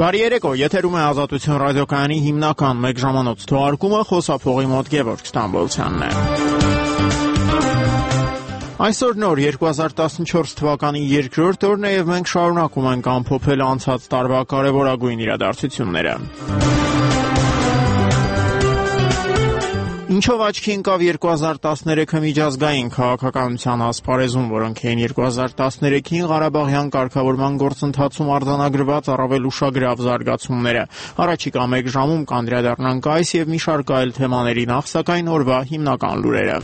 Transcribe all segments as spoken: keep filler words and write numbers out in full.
Բարի երեկո, եթերում է Ազատություն ռադիոկայանի հիմնական մեկ ժամանոց թողարկումը, խոսափողի մոտ Գևորգ Ստամբոլցյանն է։ Այսօր նոր երկու հազար տասնչորս թվականի երկրորդ օրն է եւ մենք շարունակում ենք ամփոփել անցած տարվա կարևորագույն իրադարձությունները։ Ինչով աչքի ընկավ երկու հազար տասներեքը միջազգային քաղաքականության ասպարեզում, որոնք էին երկու հազար տասներեքին Ղարաբաղյան կարգավորման գործընթացում արձանագրված առավել ուշագրավ զարգացումները։ Առաջիկա մեկ ժամում կանդրադառնանք այս եւ մի շարք այլ թեմաների, նախ սակայն օրվա հիմնական լուրերը։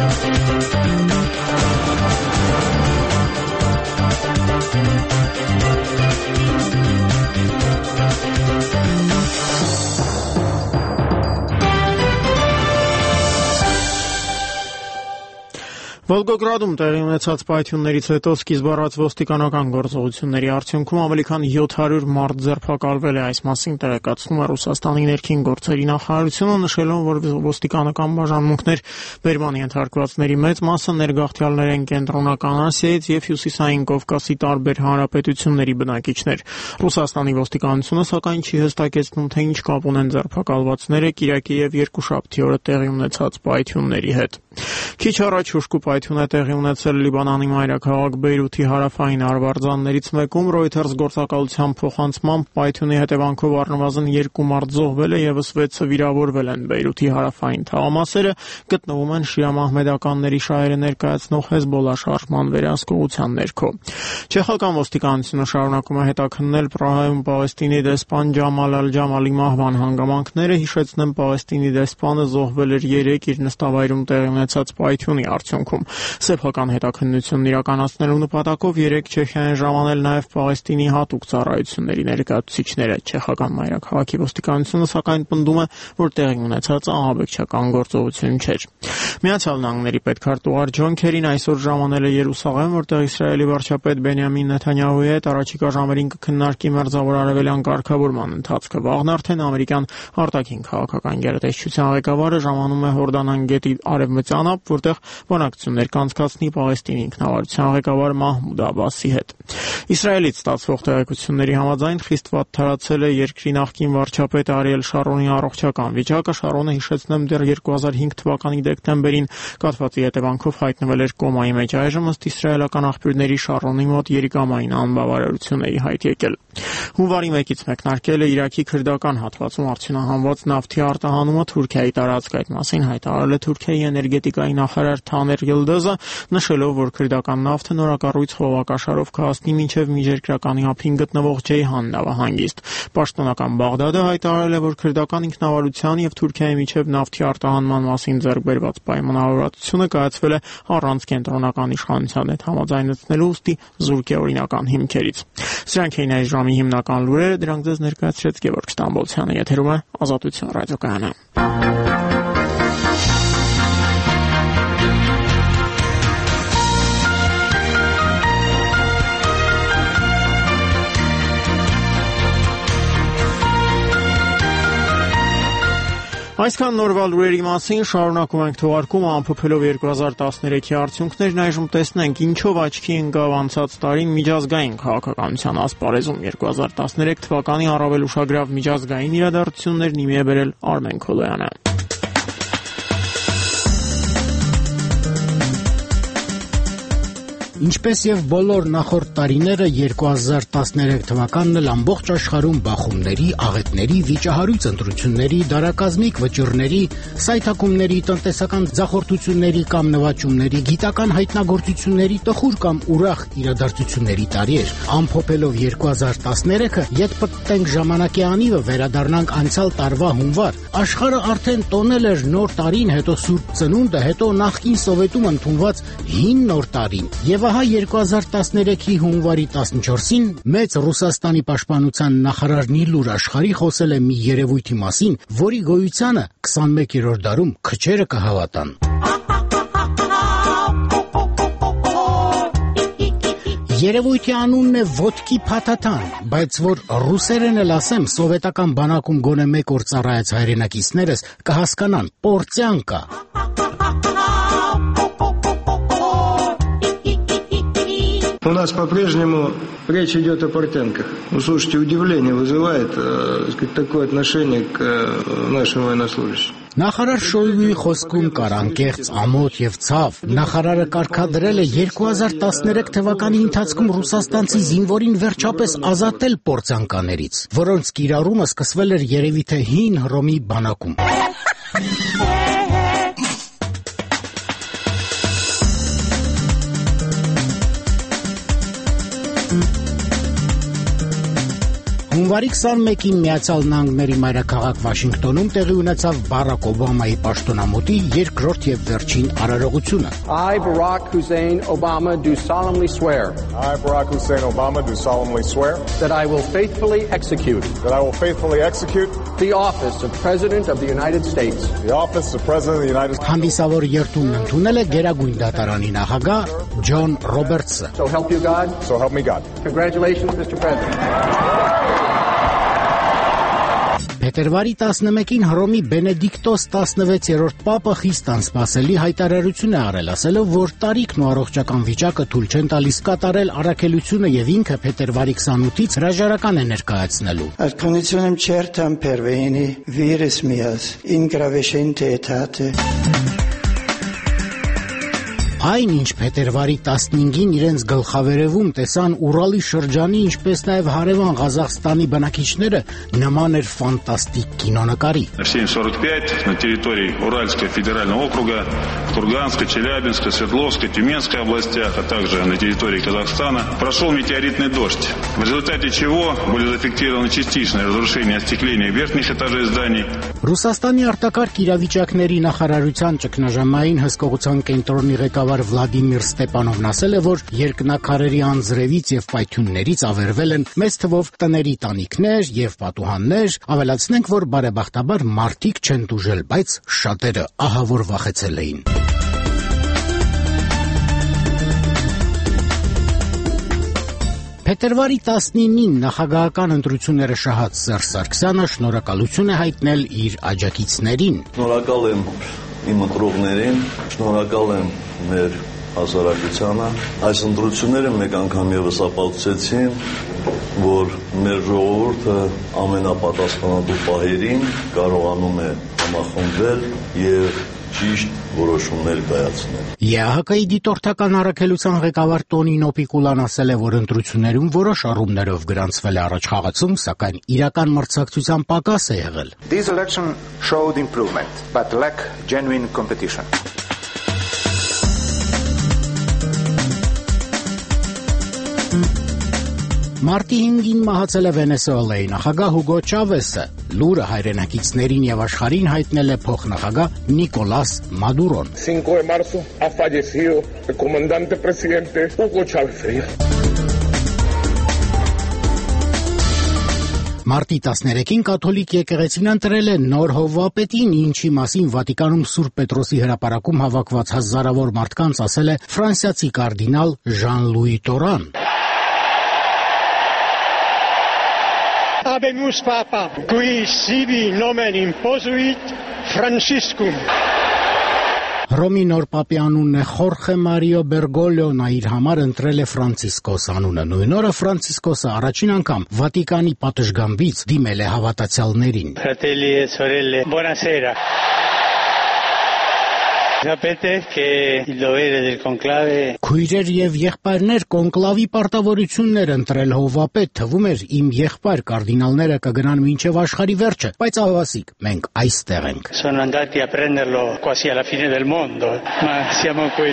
Վոլգոգրադում տեղի ունեցած պայթյուններից հետո սկիզբ առած ոստիկանական գործողությունների արդյունքում ավելի քան յոթ հարյուր մարդ ձերբակալվել է, այս մասին տեղեկացնում է Ռուսաստանի ներքին գործերի նախարարությունը, նշելով, որ ոստիկանական բաժանմունքներ բերման ենթարկվածների մեծ մասը ներգաղթյալներ են Կենտրոնական Ասիայից եւ Հյուսիսային Կովկասի տարբեր հանրապետությունների բնակիչներ։ Ռուսաստանի ոստիկանությունը սակայն չի հստակեցնում, թե ինչ կապ ունեն ձերբակալվածները Կիրակի եւ Երկուշաբթի օրը տեղի ունեցած պայթյունների հետ։ Քիչ առաջ հուժկու պայթյուն է տեղի ունեցել Լիբանանի մայրաքաղաք Բեյրութի հարավային արվարձաններից մեկում, Reuters գործակալության փոխանցմամբ պայթյունի հետևանքով առնվազն երկու մարդ զոհվել է, եւս վեցը վիրավորվել են։ Բեյրութի հարավային թաղամասերը գտնվում են շիա մահմեդականների շահերը ներկայացնող Հեզբոլլա շարժման վերահսկողության ներքո։ Չեխական ոստիկանությունը շարունակում է հետաքննել Պրահայում Պաղեստինի դեսպան Ջամալ Ալ-Ջամալի մահվան հանգամանքները, հիշեցնեմ, Պաղեստինի դեսպանը զոհվել էր երեկ իր նստավայրում տեղի ունեցած պայթյունի արդյունքում։ Սեփական հետաքննությունն իրականացնելու նպատակով երեկ Չեխիան ժամանել նաև Պաղեստինի հատուկ ծառայությունների ներկայացուցիչները։ Չեխական մայրաքաղաքի ոստիկանությունը սակայն պնդում է, որ տեղի ունեցածը ահաբեկչական գործողություն չէր։ Միացյալ Նահանգների պետքարտուղար Ջոն Քերին այսօր ժամանել է Երուսաղեմ, որտեղ Իսրայելի վարչապետ Բենյամին Նեթանյահուի հետ առաջիկա ժամերին կքննարկի Մերձավոր Արևելյան կարգավորման ընթացքը։ Վաղն արդեն ամերիկյան արտաքին քաղաքական գերատեսչության ղեկավարը ժամանում է Հորդանան գետի արևմտյան ափ, որտեղ բանակցություններ կանցկացնի Պաղեստինի ինքնավարության ղեկավար Մահմուդ Աբասի հետ։ Իսրայելից ստացվող տեղեկությունների համաձայն խիստ վատթարացել է երկրի նախկին վարչապետ Արիել Շարոնի առողջական վիճակը։ Շարոնը, հիշեցնեմ, դեռ երկու հազար հինգ թվականի դեկտեմբերին կաթվածի հետևանքով հայտնվել էր կոմայի մեջ։ Այժմ ըստ իսրայելական աղբյուրների Շարոնի մոտ երիկամային անբավարարություն է հայտ եկել։ Հունվարի մեկից մեկնարկել է Իրաքի քրդական հատվածում արդյունահանված նավթի արտահանումը Թուրքիայի տարածք։ Այդ մասին հայտարարել է Թուրքիայի էներգետիկայի նախարար Թաներ Յիլդեզը, նշելով, որ քրդական նավթը նորակառույց խողովակաշարով կհասնի մինչև միջերկրականի ափին գտնվող Ջեյհան նավահանգիստ։ Պաշտոնական Բաղդադը հայտարարել է, որ քրդական ինքնավարության եւ Թուրքիայի միջև նավթի արտահանման մասին ձեռք բերված պայմանավորվածությունը կայացվել է առանց կենտրոնական իշխանության հետ համաձայնեցնելու, ուստի զուրկ է օրինական հիմքերից։ Սրանք էին այս ժամի հիմնական լուրերը, դրանք ձեզ ներկայացրեց Գևորգ Ստամբոլցյանը, եթերում է Ազատություն ռադիոկայանը։ Այսքան նորվա լուրերի մասին, շարունակում ենք թողարկումը ամփոփելով երկու հազար տասներեքի արդյունքներն, այժմ տեսնենք ինչով աչքի ընկավ անցած տարին միջազգային քաղաքականության ասպարեզում։ երկու հազար տասներեք թվականի առավել ուշագրավ միջազգային իրադարձություններն իմի է բերել Արմեն Քոլոյանը։ Ինչպես եւ բոլոր նախորդ տարիները, երկու հազար տասներեք թվականն էլ ամբողջ աշխարհում բախումների, աղետների, վիճահարույց ընտրությունների, դարակազմիկ վճռների, սայթակումների, տնտեսական ձախորդությունների կամ նվաճումների, գիտական հայտնագործությունների, տխուր կամ ուրախ իրադարձությունների տարի էր։ Ամփոփելով երկու հազար տասներեքը, ետ պտտենք ժամանակի անիվը, վերադառնանք անցյալ տարվա հունվար։ Աշխարհը արդեն տոնել էր նոր տարին, հետո Սուրբ Ծնունդը, հետո նախկին Սովետում ընդունված հին նոր տարին։ Եվ ահա երկու հազար տասներեքի հունվարի տասնչորսին մեծ Ռուսաստանի պաշտպանության նախարար Նիլուր Աշխարհի խոսել է մի երևույթի մասին, որի գոյությանը քսանմեկերորդ դարում քչերը կհավատան։ Երևույթի անունն է Ոտկի Փաթաթան, բայց որ ռուսերեն էլ ասեմ, սովետական բանակում գոնե մեկ օր ծառայած հայրենակիցներս կհասկանան, Պորտյանկա։ У нас по-прежнему речь идет о портянках. Ну, слушайте, удивление вызывает э, сказать, такое отношение к э, нашим военнослужащим. Նախարար Շոյգուի խոսքում կար անկեղծ, ամոթ եւ ցավ։ Նախարարը կարգադրել է երկու հազար տասներեք թվականի ընթացքում ռուսաստանցի զինվորին վերջապես ազատել պորտզանկաներից, որոնց կիրառումը սկսվել էր երևի թե հին Հռոմի բանակում։ Հունվարի քսանմեկին Միացյալ Նահանգների մայրաքաղաք Վաշինգտոնում տեղի ունեցավ Բարակ Օբամայի պաշտոնամուտի երկրորդ եւ վերջին արարողությունը։ I, Barack Hussein Obama, do solemnly swear. I, Barack Hussein Obama, do solemnly swear. That I will faithfully execute. That I will faithfully execute. The office of President of the United States. The office of President of the United States. Հանդիսավոր երթումն ընդունել է Գերագույն դատարանի նախագահ Ջոն Ռոբերտսը։ So help you God. So help me God. Congratulations, Mister President. Փետրվարի տասնմեկին Հռոմի Բենեդիկտոս տասնվեցերորդ պապը խիստ անսպասելի հայտարարություն է արել, ասելով, որ տարիքն ու առողջական վիճակը թույլ չեն տալիս կատարել առաքելությունը եւ ինքը փետրվարի քսանութից հրաժարական է ներկայացնելու։ Արքանություն եմ չերտամ պերվեինի վիրս միաս ինգրավեշենտե էթատը։ Այն, ինչ փետրվարի տասնհինգին իրենց գլխավերևում տեսան Ուրալի շրջանի, ինչպես նաև հարևան Ղազախստանի բնակիչները, норман էր ֆանտաստիկ կինոնկարի։ В семь сорок пять на территории Уральского федерального округа, в Курганской, Челябинской, Свердловской, Тюменской областях, а также на территории Казахстана прошел метеоритный дождь, в результате чего были зафиксированы частичные разрушения остекления верхних этажей зданий. Ռուսաստանի արտակարգ իրավիճակների նախարարության ճգնաժամային հսկողության կենտրոնի ղեկավար Վլադիմիր Ստեպանովն ասել է, որ երկնակարերի անձրևից եւ պայթյուններից ավերվել են մեծ թվով տների տանիքներ եւ պատուհաններ, ավելացնենք, որ բարեբախտաբար մարդիկ չեն տուժել, բայց շատերը ահավոր վախեցել էին։ Փետրվարի տասնինին նախագահական ընտրությունները շահած Սերժ Սարգսյանը շնորհակալություն է հայտնել իր աջակիցներին։ Շնորհակալ եմ իմ ընտրողներին, շնորհակալ եմ մեր հասարակությանը։ Այս ընտրությունները մեկ անգամ եւս ապացուցեցին, որ մեր ժողովուրդը ամենապատասխանատու պահերին կարողանում է համախմբվել եւ ճիշտ որոշումներ կայացնել։ ԵԱՀԿ-ի դիտորդական առաքելության ղեկավար Տոնինո Պիկուլան ասել է, որ ընտրություններում որոշ առումներով գրանցվել է առաջխաղացում, սակայն իրական մրցակցության պակաս է եղել։ This election showed improvement, but lack genuine competition. Մարտի հինգին մահացել է Վենեսուելայի նախագահ Հուգո Չավեսը, լուրը հայրենակիցներին եւ աշխարհին հայտնել է փոխնախագահ Նիկոլաս Մադուրոն։ cinco de marzo ha fallecido el comandante presidente Hugo Chávez Frías. Մարտի տասներեքին կաթոլիկ եկեղեցին ընտրել է նոր հովվապետին, ինչի մասին Վատիկանում Սուրբ Պետրոսի հրապարակում հավաքված հազարավոր մարդկանց ասել է ֆրանսիացի կարդինալ Ժան-Լուի Տորան։ Habemus Papa, qui sibi nomen imposuit Franciscum. Հռոմի նոր պապի անունն է Խորխե Մարիո Բերգոլիոն, իր համար ընտրել է Ֆրանցիսկոս անունը։ Նույն օրը Ֆրանցիսկոսը առաջին անգամ Վատիկանի պատշգամբից դիմել է հավատացյալներին։ Fratelli e sorelle, buonasera. Sapete che il dovere del conclave Քույրեր եւ եղբայրներ կոնկլավի պարտավորություններ ընտրել հովվապետ, թվում էր իմ եղբայր կարդինալները կգնան մինչեւ աշխարհի վերջը, բայց ավասիկ, մենք այստեղ ենք։ Sono andati a prenderlo quasi alla fine del mondo, ma siamo qui.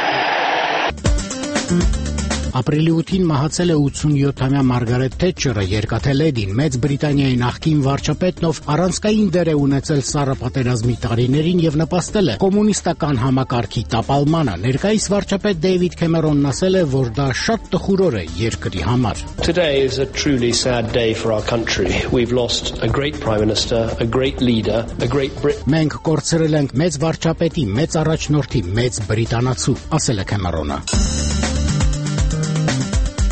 Ապրիլի ութին մահացել է ութսունյոթամյա Մարգարետ Թետչերը, երկաթե լեդին, Մեծ Բրիտանիայի նախկին վարչապետն, ով առանցքային դեր է ունեցել Սառը պատերազմի տարիներին եւ նպաստել է կոմունիստական համակարգի տապալմանը։ Ներկայիս վարչապետ Դեյվիդ Քեմերոնն ասել է, որ դա շատ տխուր օր է երկրի համար։ Today is a truly sad day for our country. We've lost a great prime minister, a great leader, a great Brit. Մենք կորցրել ենք մեծ վարչապետի, մեծ առաջնորդի, մեծ բրիտանացու, ասել է Քեմերոնը։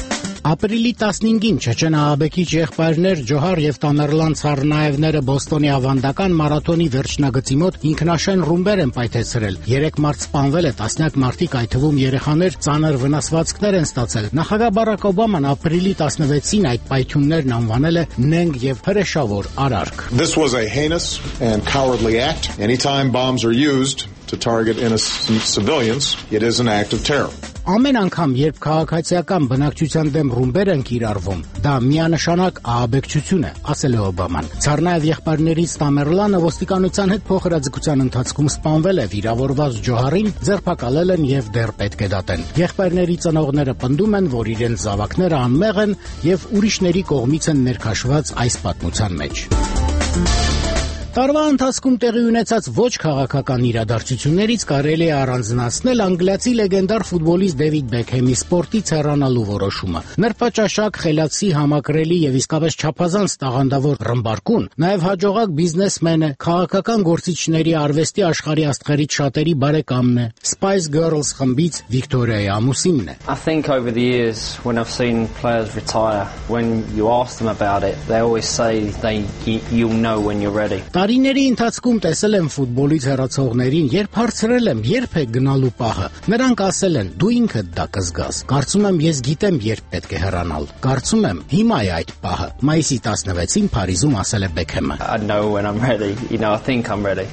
Ապրիլի տասնհինգին չեչենահաբեկիչ եղբայրներ Ջոհար եւ Տամերլան Ցառնաևները Բոստոնի ավանդական մարաթոնի վերջնագծի մոտ ինքնաշեն ռումբեր են պայթեցրել։ Երեք մարդ սպանվել է, տասնյակ մարդիկ, այդ թվում երեխաներ, ծանր վնասվածքներ են ստացել։ Նախագահ Բարակ Օբաման ապրիլի տասնվեցին այդ պայթյուններն անվանել է նենգ եւ հրեշավոր արարք։ This was a heinous and cowardly act. Anytime bombs are used to target innocent civilians, it is an act of terror. Ամեն անգամ, երբ քաղաքացիական բնակչության դեմ ռումբեր են կիրառվում, դա միանշանակ ահաբեկչություն է, ասել է Օբաման։ Ցառնաև եղբայրներից Տամերլանը ոստիկանության հետ փոխհրաձգության ընթացքում սպանվել է, վիրավորված Ջոհարին ձերբակալել են եւ դեռ պետք է դատեն։ Եղբայրների ծնողները պնդում են, որ իրենց զավակները անմեղ են եւ ուրիշների կողմից են ներքաշված այս պատմության մեջ։ Տարվա ընթացքում տեղի ունեցած ոչ քաղաքական իրադարձություններից կարելի է առանձնացնել անգլիացի լեգենդար ֆուտբոլիստ Դեվիդ Բեքհեմի սպորտից հեռանալու որոշումը։ Նրբաճաշակ, խելացի, համակրելի եւ իսկապես չափազանց տաղանդավոր ռմբարկուն, նաեւ հաջողակ բիզնեսմեն է, քաղաքական գործիչների արվեստի աշխարհի աստղերից շատերի բարեկամն է, Spice Girls խմբից Վիկտորիայի ամուսինն է։ I think over the years when I've seen players retire, when you ask them about it, they always say they you'll know when you're ready. Տարիների ընթացքում տեսել եմ ֆուտբոլից հեռացողներին, երբ հարցրել եմ, երբ է գնալու պահը, նրանք ասել են, դու ինքդ դա կզգաս։ Կարծում եմ, ես գիտեմ, երբ պետք է հեռանալ։ Կարծում եմ, հիմա է այդ պահը։ Մայիսի տասնվեցին Փարիզում ասել է Բեքհեմը։ I know when I'm ready, you know, I think I'm ready.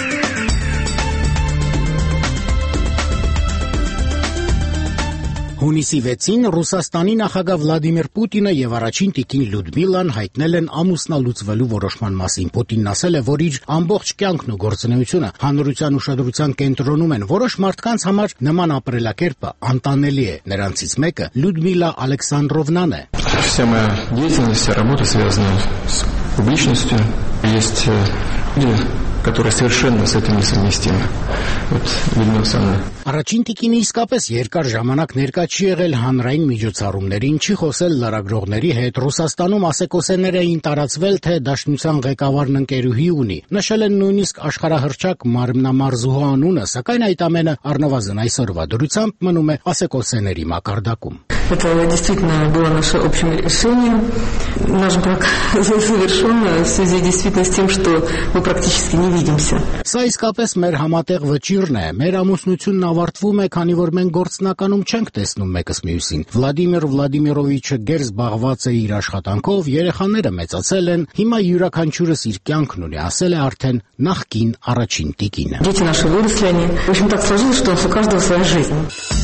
Հունիսի վեցին Ռուսաստանի նախագահ Վլադիմիր Պուտինը եւ առաջին տիկին Լյուդմիլան հայտնել են ամուսնալուծվելու որոշման մասին։ Պուտինն ասել է, որ իր ամբողջ կյանքն ու գործունեությունը հանրության ուշադրության կենտրոնում են։ Որոշ մարդկանց համար նման ապրելակերպը անտանելի է։ Նրանցից մեկը Լյուդմիլա Ալեքսանդրովնան է։ Вся моя деятельность, вся работа связана с публичностью. Есть люди, которые совершенно с этим несовместимы. Вот Людмила Александровна. Առաջին տիկինը իսկապես երկար ժամանակ ներկա չի եղել հանրային միջոցառումներին, չի խոսել լրագրողների հետ։ Ռուսաստանում ասեկոսեներ էին տարածվել, թե Դաշնության ղեկավարն ընկերուհի ունի։ Նշել են նույնիսկ աշխարհահռչակ մարմնամարզուհու անունը, սակայն այդ амենը առնվազն այսօրվա դրությամբ մնում է ասեկոսեների մակարդակում։ Это действительно было наше общее решение. Наш брак завершен в связи действительно с тем, что мы практически не видимся. Սա իսկապես մեր համատեղ վճիռն է։ Մեր ամուսնությունն ավարտվում է, քանի որ մենք գործնականում չենք տեսնում մեկս մյուսին։ Վլադիմիր Վլադիմիրովիչը գեր զբաղված է իր աշխատանքով, երեխաները մեծացել են, հիմա յուրաքանչյուրս իր կյանքն ունի, ասել է արդեն նախկին առաջին տիկինը։ Дети наши выросли, они, в общем, так сложилось, что у каждого своя жизнь.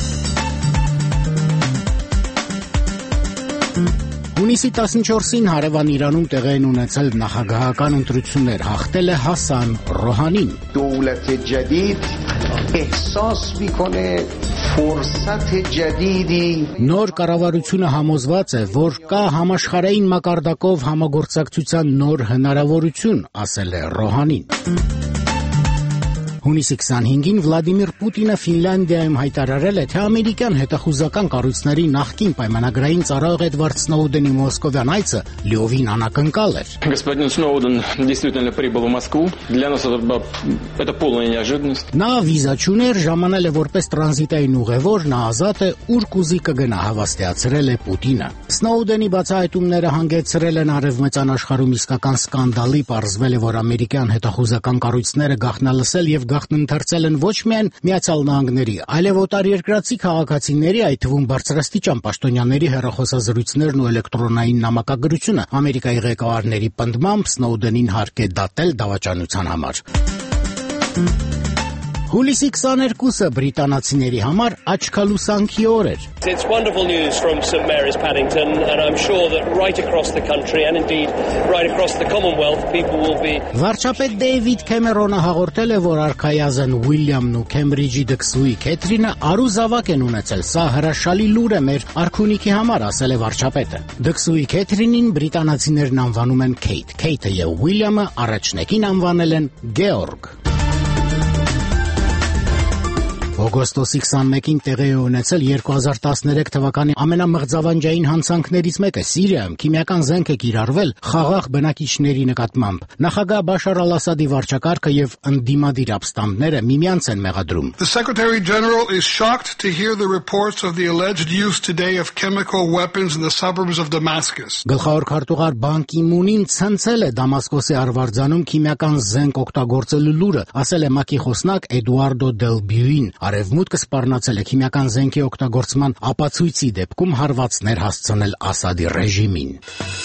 Հունիսի տասնչորսին հարևան Իրանում տեղի են ունեցել նախագահական ընտրություններ, հաղթել է Հասան Ռոհանին։ دولت جدید احساس میکنه فرصت جدیدی Նոր կառավարությունը համոզված է, որ կա համաշխարհային մակարդակով համագործակցության նոր հնարավորություն, ասել է Ռոհանին։ Հունիսի քսանհինգին Վլադիմիր Պուտինը Ֆինլանդիայում հայտարարել է, թե ամերիկյան հետախուզական կառույցների նախկին պայմանագրային ծառայող Էդվարդ Սնոուդենի մոսկովյան այցը լիովին անակնկալ էր։ Господин Сноуден действительно прибыл в Москву. Для нас это полная неожиданность. Նա վիզա չուներ, ժամանել է որպես տրանզիտային ուղևոր, նա ազատ է, ուր կուզի կգնա, հավաստիացրել է Պուտինը։ Սնոուդենի բացահայտումները հանգեցրել են արևմտյան աշխարհում իսկական սկանդալի, պարզվել է, որ ամերիկյան հետախուզական կառույցները գաղտնալսել եւ գաղտնընթերցել են ոչ միայն Միացյալ Նահանգների, այլև օտարերկրացի քաղաքացիների, այդ թվում բարձրաստիճան պաշտոնյաների հեռախոսազրույցներն ու էլեկտրոնային նամակագրությունը։ Ամերիկայի ղեկավարների պնդմամբ Սնոուդենին հարկ է դատել դավաճանության համար։ Հուլիսի քսաներկուսը բրիտանացիների համար աչքալուսանքի օր էր։ It's wonderful news from St Mary's Paddington and I'm sure that right across the country and indeed right across the Commonwealth people will be Վարչապետ Դեյվիդ Քեմերոնը հաղորդել է, որ արքայազն Ուիլյամն ու Քեմբրիջի դքսուհի Քեթրինը արուզավակ են ունեցել։ Սա հրաշալի լուր է մեր արքունիքի համար, ասել է վարչապետը։ Դքսուհի Քեթրինին բրիտանացիներն անվանում են Քեյթ։ Քեյթը եւ Ուիլյամը առաջնեկին անվանել են Գեորգ։ Օգոստոսի քսանմեկին տեղի է ունեցել երկու հազար տասներեք թվականի ամենամղձավանջային հանցանքներից մեկը Սիրիայում քիմիական զենք է կիրառվել խաղաղ բնակիչների նկատմամբ։ Նախագահ Բաշար al-Ասադի վարչակարգը եւ ընդդիմադիր ապստամբները միմյանց են մեղադրում։ The Secretary General is shocked to hear the reports of the alleged use today of chemical weapons in the suburbs of Damascus. Գլխավոր քարտուղար Բան Կի Մունին ցնցել է Դամասկոսի արվարձանում քիմիական զենք օգտագործելու լուրը, ասել է ՄԱԿ-ի խոսնակ Էդուարդո Դել Բյուին։ Արևմուտքը սպառնացել է քիմիական զենքի օգտագործման ապացույցի դեպքում հարվածներ հասցնել Ասադի ռեժիմին։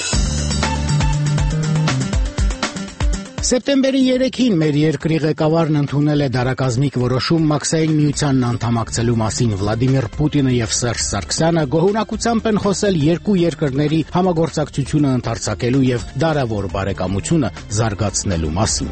Սեպտեմբերի երեքին մեր երկրի ղեկավարն ընդունել է դարակազմիկ որոշում Մաքսային միությանն անդամակցելու մասին։ Վլադիմիր Պուտինը եւ Սերժ Սարգսյանը գոհունակությամբ են խոսել երկու երկրների համագործակցությունը ընդարձակելու եւ դարավոր բարեկամությունը զարգացնելու մասին։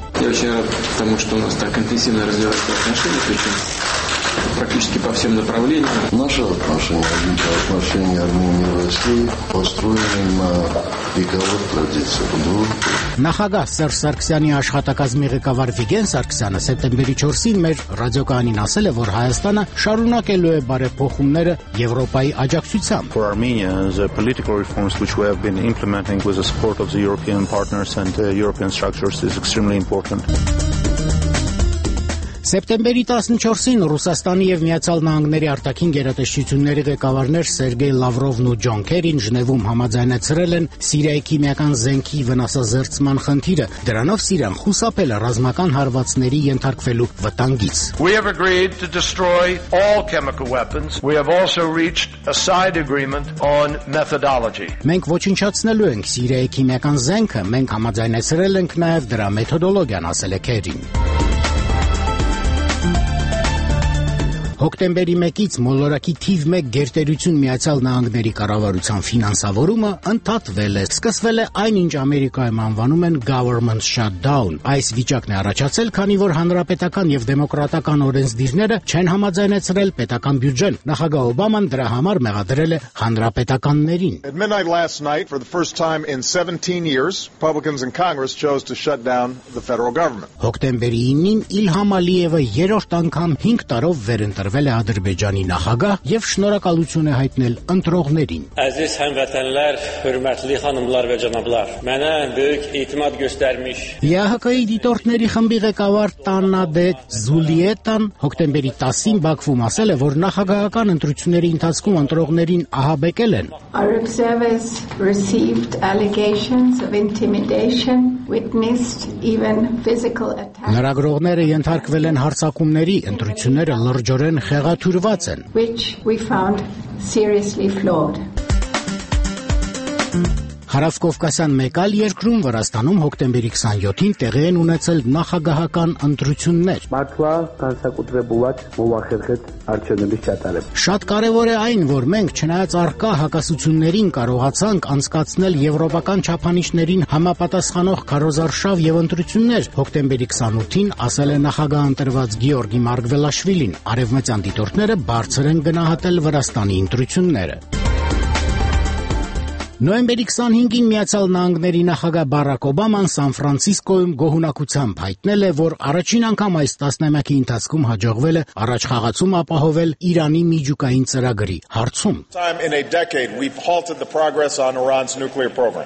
Практически по всем направлениям. Наши отношения, отношения Армении и России построены на вековых традициях дружбы. Նախագահ Սերժ Սարգսյանի աշխատակազմի ղեկավար Վիգեն Սարգսյանը սեպտեմբերի չորսին մեր ռադիոկայանին ասել է, որ Հայաստանը շարունակելու է բարեփոխումները Եվրոպայի աջակցությամբ։ For Armenia, the political reforms which we have been implementing with the support of the European partners and uh, European structures is extremely important. Սեպտեմբերի տասնչորսին Ռուսաստանի եւ Միացյալ Նահանգների արտաքին գերատեսչությունների ղեկավարներ Սերգեյ Լավրովն ու Ջոն Քերին Ժնևում համաձայնեցրել են Սիրիայի քիմիական զենքի վնասազերծման խնդիրը։ Դրանով Սիրիան խուսափել է ռազմական հարվածների ենթարկվելու վտանգից։ We have agreed to destroy all chemical weapons. We have also reached a side agreement on methodology. Մենք ոչնչացնելու ենք Սիրիայի քիմիական զենքը, մենք համաձայնեցրել ենք նաեւ դրա մեթոդոլոգիան, ասել է Քերին։ Հոկտեմբերի մեկից մոլորակի թիվ մեկ գերտերություն Միացյալ Նահանգների կառավարության ֆինանսավորումը ընդհատվել է։ Սկսվել է այն, ինչ Ամերիկայում անվանում են government shutdown։ Այս վիճակն է առաջացել, քանի որ հանրապետական եւ դեմոկրատական օրենսդիրները չեն համաձայնեցրել պետական բյուջեն։ Նախագահ Օբաման դրա համար մեղադրել է հանրապետականներին։ At midnight last night, for the first time in seventeen years, Republicans in Congress chose to shut down the federal government. Հոկտեմբերի ինին Իլհամ Ալիևը երրորդ անգամ հինգ տարով վերընտրվել է Ադրբեջանի նախագահ եւ շնորհակալություն է հայտնել ընտրողներին։ Aziz həmvətənlər, hörmətli xanımlar və cənablar, mənə böyük etimad göstərmiş Ե Հ Կ-ի դիտորդների խմբի ղեկավար Տանադե Զուլիետան հոկտեմբերի տասին Բաքվում ասել է, որ նախագահական ընտրությունների ընթացքում ընտրողներին ահաբեկել են։ Our observers received allegations of intimidation, witnessed even physical attacks. Լրագրողները ենթարկվել են հարձակումների, ընտրությունները լրջորեն խեղաթյուրված են, which we found seriously flawed. Հարավկովկասյան մեկ այլ երկրում Վրաստանում հոկտեմբերի քսանյոթին տեղի են ունեցել նախագահական ընտրություններ։ Մարտվա կանսակուտրեբուլած մովախերխետ արչյունների չատարեմ։ Շատ կարևոր է այն, որ մենք չնայած առկա հակասություններին կարողացանք անցկացնել եվրոպական չափանիշներին համապատասխանող քարոզարշավ եւ ընտրություններ։ Հոկտեմբերի քսանութին ասել է նախագահ ընտրված Գեորգի Մարգվելաշվիլին։ Արևմտյան դիտորդները բարձր են գնահատել Վրաստանի ընտրությունները։ Նոյեմբերի քսանհինգին Միացյալ Նահանգների նախագահ Բարակ Օբաման Սան Ֆրանցիսկոյում գոհունակությամբ հայտնել է, որ առաջին անգամ այս տասնամյակի ընթացքում հաջողվել է առաջխաղացում ապահովել Իրանի միջուկային ծրագրի հարցում։ Time in a decade we've halted the progress on Iran's nuclear program.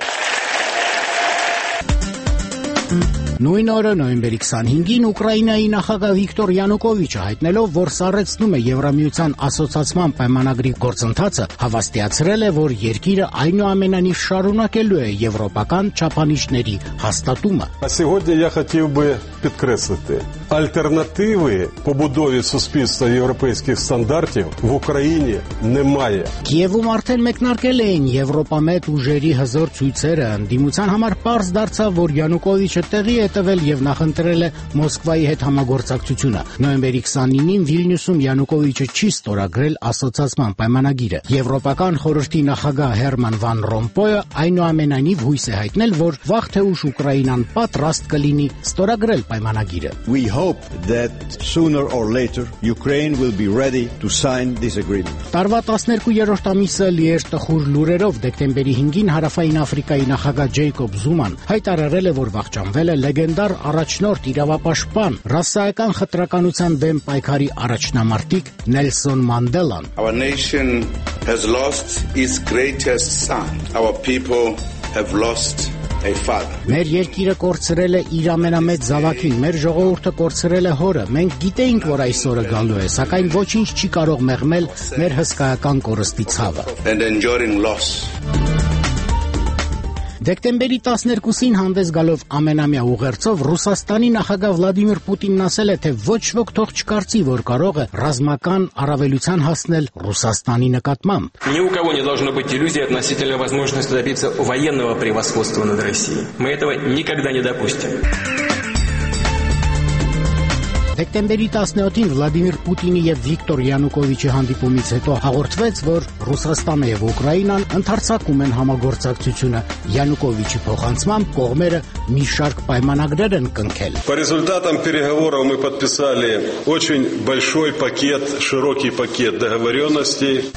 Նույն օրը նոյեմբերի քսանհինգին Ուկրաինայի նախագահ Վիկտոր Յանուկովիչը հայտնելով, որ սառեցնում է Եվրամիության ասոցիացման պայմանագրի գործընթացը, հավաստիացրել է, որ երկիրը այնուամենայնիվ շարունակելու է եվրոպական չափանիշների հաստատումը։ Сьогодні я хотів би підкреслити, альтернативи побудові суспільства європейських стандартів в Україні немає. Կիևում արդեն մեկնարկել էին Եվրոպամետ ուժերի հզոր ցույցերը, ընդդիմության համար պարզ դարձավ, որ Յանուկովիչը տեղի է տվել եւ նախընտրել է Մոսկվայի հետ համագործակցությունը։ Նոյեմբերի քսանինին Վիլնյուսում Յանուկովիչը չի ստորագրել ասոցիացման պայմանագիրը։ Եվրոպական խորհրդի նախագահ Հերման վան Ռոմպոյը այնուամենայնիվ հույս է հայտնել, որ վաղ թե ուշ Ուկրաինան պատրաստ կլինի ստորագրել պայմանագիրը։ We hope that sooner or later Ukraine will be ready to sign this agreement. Տարվա տասներկուերորդ ամիսը լի էր տխուր լուրերով։ Դեկտեմբերի հինգին Հարավային Աֆրիկայի նախագահ Ջեյկոբ Զուման հայտարարել է, որ վախճանվել է լեգենդար առաջնորդ իրավապաշտպան, ռասայական խտրականության դեմ պայքարի առաջնամարտիկ Նելսոն Մանդելան. Our nation has lost its greatest son. Our people have lost a father. Մեր երկիրը կորցրել է իր ամենամեծ զավակին, մեր ժողովուրդը կորցրել է հորը։ Մենք գիտեինք, որ այս օրը գալու է, սակայն ոչինչ չի կարող մեղմել մեր հսկայական կորստի ցավը։ And enduring loss. Դեկտեմբերի տասներկուսին հանդես գալով ամենամյա ուղերձով Ռուսաստանի նախագահ Վլադիմիր Պուտինն ասել է, թե ոչ ոք թող չկարծի, որ կարող է ռազմական առավելության հասնել Ռուսաստանի նկատմամբ։ Ни у кого не должно быть иллюзий относительно возможности добиться военного превосходства над Россией. Мы этого никогда не допустим. Դեկտեմբերի տասնյոթին Վլադիմիր Պուտինի եւ Վիկտոր Յանուկովիչի հանդիպումից հետո հաղորդվեց, որ Ռուսաստանը եւ Ուկրաինան ընդարձակում են համագործակցությունը։ Януковичи փոխանցմամբ կողմերը մի շարք պայմանագրեր են կնքել։ По результатам переговоров мы подписали очень большой пакет, широкий пакет договоренностей.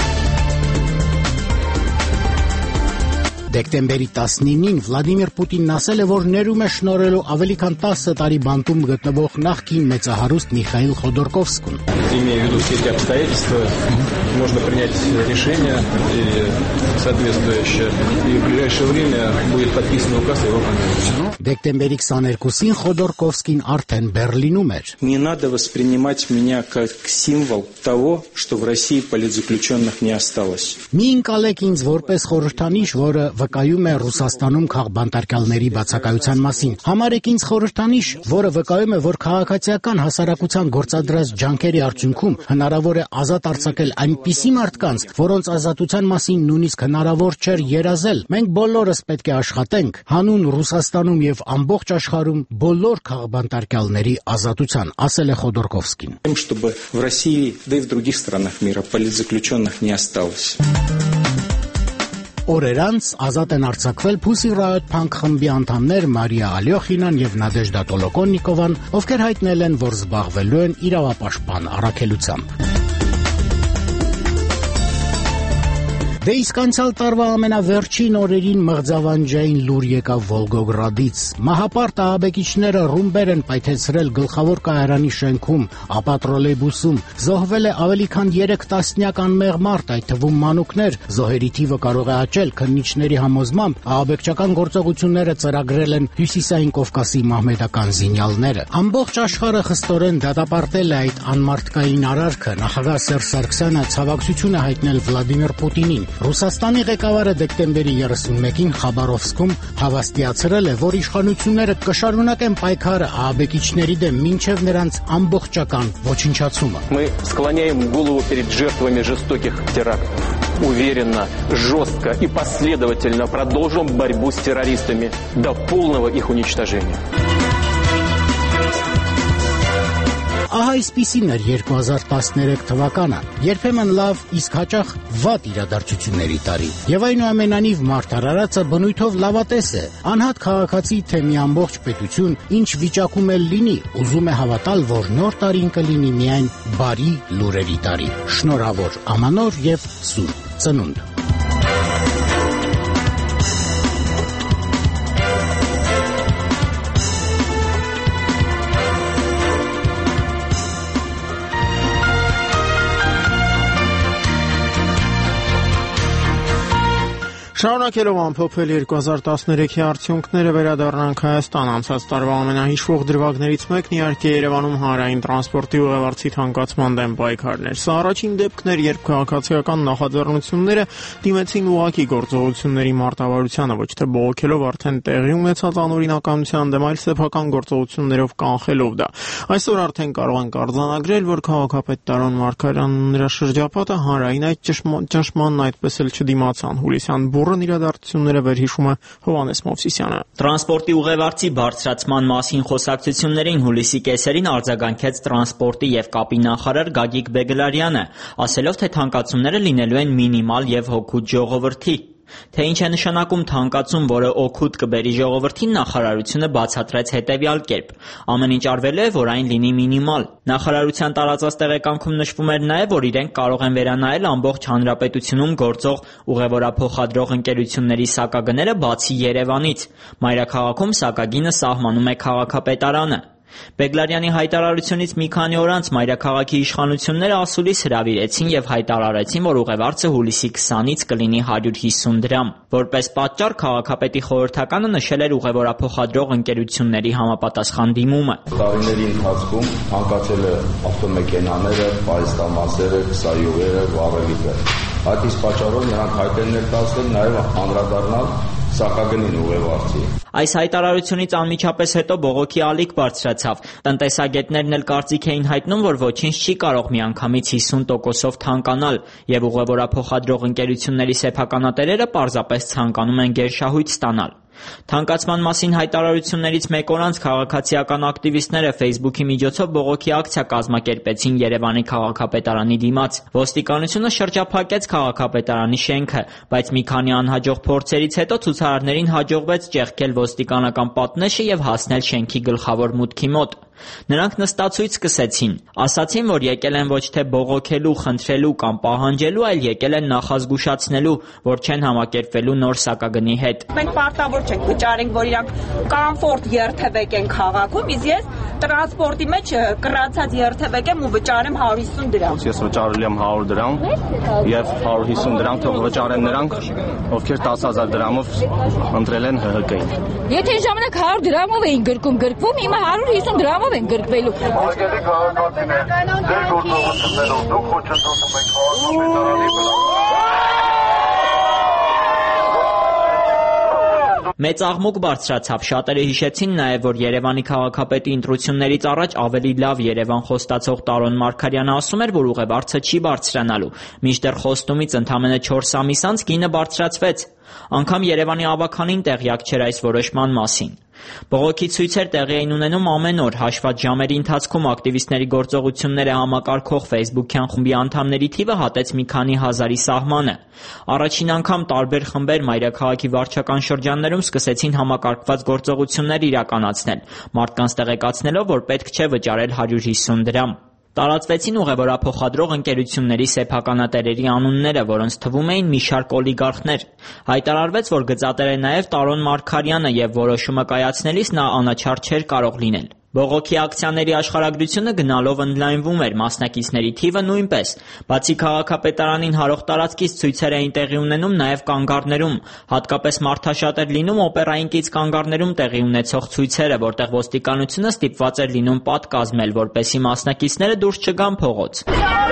Դեկտեմբերի տասնինին Վլադիմիր Պուտինն ասել է, որ ներում է շնորհելու ավելի քան տասը տարի բանտում գտնվող նախկին մեծահարուստ Միխայիլ Խոդորկովսկուն։ Имея в виду все эти обстоятельства, можно принять решение и соответствующее. И в ближайшее время будет подписан указ о его конвенции. Դեկտեմբերի քսաներկուսին Խոդորկովսկին արդեն Բեռլինում էր։ Не надо воспринимать меня как символ того, что в России политзаключенных не осталось. Մի ընկալեք ինձ որպես խորհրդանիշ, որը վկայում է Ռուսաստանում քաղբանտարկյալների բացակայության մասին։ Համարեք ինձ խորհրդանիշ, որը վկայում է, որ քաղաքացիական հասարակության գործադրած ջանքերի արդյունքում հնարավոր է ազատ արձակել այնպիսի մարդկանց, որոնց ազատության մասին նույնիսկ հնարավոր չէր երազել։ Մենք բոլորս պետք է աշխատենք հանուն Ռուսաստանում եւ ամբողջ աշխարհում բոլոր քաղբանտարկյալների ազատության, ասել է Խոդորկովսկին։ Чтобы в России, да и в других странах мира политзаключенных не осталось. Օրերանց ազատ են արձակվել Pussy Riot Punk խմբի անդամներ Մարիա Ալյոխինան եւ Նադեժդա Տոլոկոննիկովան, ովքեր հայտնել են, որ զբաղվելու են իրավապաշտպան առաքելությամբ։ Դե իսկ անցյալ տարվա ամենավերջին օրերին մղձավանջային լուր եկավ Վոլգոգրադից։ Մահապարտ ահաբեկիչները ռումբեր են պայթեցրել գլխավոր կայարանի շենքում, ապա տրոլեյբուսում։ Զոհվել է ավելի քան երեք տասնյակ անմեղ մարդ, այդ թվում մանուկներ։ Զոհերի թիվը կարող է աճել, քննիչների համոզմամբ ահաբեկչական գործողությունները ծրագրել են Հյուսիսային Կովկասի մահմեդական զինյալները։ Ամբողջ աշխարհը խստորեն դատապարտել է այդ անմարդկային արարքը։ Նախագահ Սերժ Սարգսյանը ցավակցություն է հայտնել Վլադիմիր Պուտինին։ Ռուսաստանի ղեկավարը դեկտեմբերի երեսունմեկին Խաբարովսկում հավաստիացրել է, որ իշխանությունները կշարունակեն պայքարը ահաբեկիչների դեմ մինչև նրանց ամբողջական ոչնչացումը։ Мы склоняем голову перед жертвами жестоких терактов. Уверенно, жестко и последовательно продолжим борьбу с террористами до полного их уничтожения. Ահա այսպիսին էր երկու հազար տասներեք թվականը, երբեմն լավ, իսկ հաճախ վատ իրադարձությունների տարի։ Եվ այնուամենայնիվ Մարդ արարածը բնույթով լավատես է, անհատ քաղաքացի, թե մի ամբողջ պետություն, ինչ վիճակում էլ լինի, ուզում է հավատալ, որ նոր տարին կլինի միայն բարի լուրերի տարի, շնորհավոր ամանոր եւ սուրբ ծնունդ։ Շարունակելով ամփոփել երկու հազար տասներեքի արդյունքները վերադառնանք Հայաստան անցած տարվա ամենահիշվող դրվագներից մեկն իհարկե Երևանում հանրային տրանսպորտի ուղևորցի թանկացման դեմ պայքարն էր։ Սա առաջին դեպքն էր, երբ քաղաքացիական նախաձեռնությունները դիմեցին ուղղակի գործողությունների մարտավարությանը, ոչ թե բողոքելով արդեն տեղի ունեցած անօրինականության դեմ, այլ սեփական գործողություններով կանխելով դա։ Այսօր արդեն կարող ենք արձանագրել, որ քաղաքապետ Տարոն Մարգարյանն ու նրա շրջապատը հանրային այդ ճնշմանն այդպես էլ չդիմացան։ Հուլիսյան բուռն իրադարձությունները վերհիշում է Հովհաննես Մովսիսյանը։ Տրանսպորտի ուղևորցի բարձրացման մասին խոսակցություններին հուլիսի կեսերին արձագանքեց տրանսպորտի եւ կապի նախարար Գագիկ Բեգլարյանը, ասելով, թե թանկացումները լինելու են մինիմալ եւ հօգուտ ժողովրդի։ Թե ինչ է նշանակում թանկացում, որը օգուտ կբերի ժողովրդին, նախարարությունը բացատրեց հետևյալ կերպ. ամեն ինչ արվելու է, որ այն լինի մինիմալ։ Նախարարության տարածած տեղեկանքում նշվում էր նաև, որ իրենք կարող են վերանայել ամբողջ հանրապետությունում գործող ուղևորափոխադրող ընկերությունների սակագները բացի Երևանից։ Մայրաքաղաքում սակագինը սահմանում է քաղաքապետարանը։ Բեգլարյանի հայտարարությունից մի քանի օր անց մայրաքաղաքի իշխանությունները ասուլիս հրավիրեցին եւ հայտարարեցին, որ ուղևարցը հուլիսի քսանից կլինի հարյուր հիսուն դրամ։ Որպես պատճառ քաղաքապետի խորհրդականը նշել էր ուղևորափոխադրող ընկերությունների համապատասխան դիմումը։ Տարիների ընթացքում թանկացել է ավտոմեքենաները, պայստամասերը, քսայուղերը, վառելիքը։ Այդ իսկ պատճառով նրանք հայտ են ներկայացրել նաեւ անդրադառնալ սակագնին ուղևորցի։ Այս հայտարարությունից անմիջապես հետո բողոքի ալիք բարձրացավ։ Տնտեսագետներն էլ կարծիք էին հայտնում, որ ոչինչ չի կարող միանգամից հիսուն տոկոսով թանկանալ, եւ ուղևորափոխադրող ընկերությունների սեփականատերերը պարզապես ցանկանում են գերշահույթ ստանալ։ Թանկացման մասին հայտարարություններից մեկ օր անց քաղաքացիական ակտիվիստները Facebook-ի միջոցով բողոքի ակցիա կազմակերպեցին Երևանի քաղաքապետարանի դիմաց։ Ոստիկանությունը շրջափակեց քաղաքապետարանի շենքը, բայց մի քանի անհաջող փորձերից հետո ցուցարարներին հաջողվեց ճեղքել ոստիկանական պատնեշը եւ հասնել շենքի գլխավոր մուտքի մոտ։ Նրանք նստացույց սկսեցին, ասացին, որ եկել են ոչ թե բողոքելու, խնդրելու կամ պահանջելու, այլ եկել են նախազգուշացնելու, որ չեն համակերպվելու նոր սակագնի հետ։ Մենք պարտավոր չենք վճարենք, որ իրանք կոմֆորտ երթևեկեն են քաղաքում, իսկ ես տրանսպորտի մեջ կռացած երթևեկեմ ու վճարեմ հարյուր հիսուն դրամ։ Ես վճարել եմ հարյուր դրամ եւ հարյուր հիսուն դրամ թող վճարեն նրանք, ովքեր տասը հազար դրամով ընտրել են Հ Հ Կ-ին։ Եթե ժամանակ հարյուր դրամով էին գրկում, գրկվում, հիմա հարյուր հիսուն դրամով են գրկվելու։ Արգելի քաղաքացիներ, ձեր գործողություններով դուք խոչընդոտում եք քաղաքապետարանի վրա։ Մեծ աղմուկ բարձրացավ, շատերը հիշեցին նաև, որ Երևանի քաղաքապետի ընտրություններից առաջ ավելի լավ Երևան խոստացող Տարոն Մարգարյանը ասում էր, որ ուղևարցը չի բարձրանալու, մինչդեռ խոստումից ընդամենը չորս ամիս անց գինը բարձրացվեց։ Անգամ Երևանի ավագանին տեղյակ չէր այս որոշման մասին։ Բողոքի ցույցեր տեղի էին ունենում ամեն օր, հաշված ժամերի ընթացքում ակտիվիստների գործողությունները համակարգող Facebook-յան խմբի անդամների թիվը հատեց մի քանի հազարի սահմանը։ Առաջին անգամ տարբեր խմբեր մայրաքաղաքի վարչական շրջաններում սկսեցին համակարգված գործողություններ իրականացնել, մարդկանց տեղեկացնելով, որ պետք չէ վճարել հարյուր հիսուն դրամ։ Տարածվեցին ուղևորափոխադրող ընկերությունների սեփականատերերի անունները, որոնց թվում էին մի շարք օլիգարխներ։ Հայտարարվեց, որ գծատեր է նաև Տարոն Մարգարյանը եւ որոշումը կայացնելիս նա անաչառ չէր կարող լինել։ Բողոքի ակցիաների աշխարհագրությունը գնալով ընդլայնվում էր, մասնակիցների թիվը նույնպես։ Բացի քաղաքապետարանին հարող տարածքից ցույցեր էին տեղի ունենում նաև կանգառներում, հատկապես մարդաշատ էր լինում օպերային կից կանգառներում տեղի ունեցող ցույցերը, որտեղ ոստիկանությունը ստիպված էր լինում պատ կազմել, որպեսզի մասնակիցները դուրս չգան փողոց։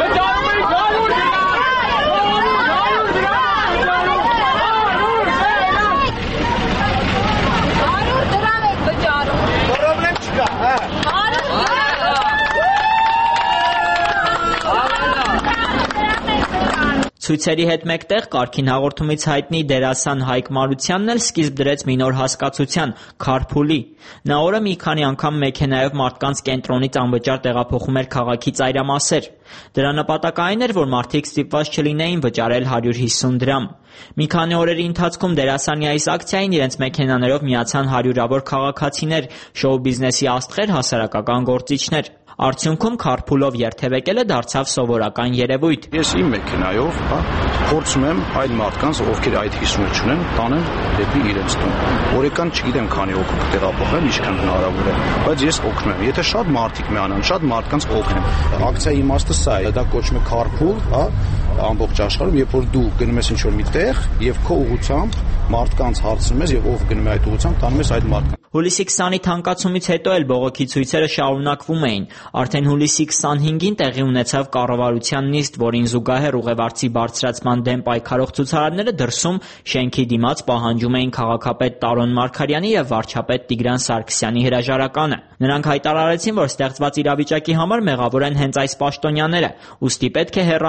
Ցույցերի հետ մեկտեղ կարգին հաղորդումից հայտնի դերասան Հայկ Մարությանն էլ սկիզբ դրեց մի նոր հասկացության՝ քարփուլի։ Նա օրը մի քանի անգամ մեքենայով մարդկանց կենտրոնից անվճար տեղափոխում էր քաղաքի ծայրամասեր։ Դրա նպատակը այն էր, որ մարդիկ ստիպված չլինեին վճարել հարյուր հիսուն դրամ։ Մի քանի օրերի ընթացքում դերասանի այս ակցիային իրենց մեքենաներով միացան հարյուրավոր քաղաքացիներ, շոու բիզնեսի աստղեր, հասարակական գործիչներ։ Արդյունքում քարփուլով երթևեկելը դարձավ սովորական երևույթ։ Ես իմ մեքենայով, հա, փորձում եմ այլ մարդկանց, ովքեր այդ հիսունը չունեն, տանեմ դեպի իրենց տուն։ Օրական չգիտեմ քանի օգուտ կտեղափոխեմ, ինչքան հնարավոր է, բայց ես օգնում եմ։ Եթե շատ մարդիկ միանան, շատ մարդկանց կօգնեմ։ Ակցիայի իմաստը սա է, դա կոչվում է քարփուլ, հա, ամբողջ աշխարհում, երբ որ դու գնում ես ինչ-որ մի տեղ եւ քո ուղղությամբ մարդկանց հարցնում ես եւ ով գնում է այդ ուղղությամբ, տանում ես այդ մարդկանց։ Հուլիսի քսանի թանկացումից հետո էլ բողոքի ցույցերը շարունակվում էին։ Արդեն հուլիսի քսանհինգին տեղի ունեցավ կառավարության նիստ, որին զուգահեռ ուղևարցի բարձրացման դեմ պայքարող ցուցարարները դրսում շենքի դիմաց պահանջում էին քաղաքապետ Տարոն Մարգարյանի եւ վարչապետ Տիգրան Սարգսյանի հրաժարականը։ Նրանք հայտարարեցին, որ ստեղծված իրավիճակի համար մեղավոր են հենց այս պաշտոնյաները, ուստի պետք է հեռանան։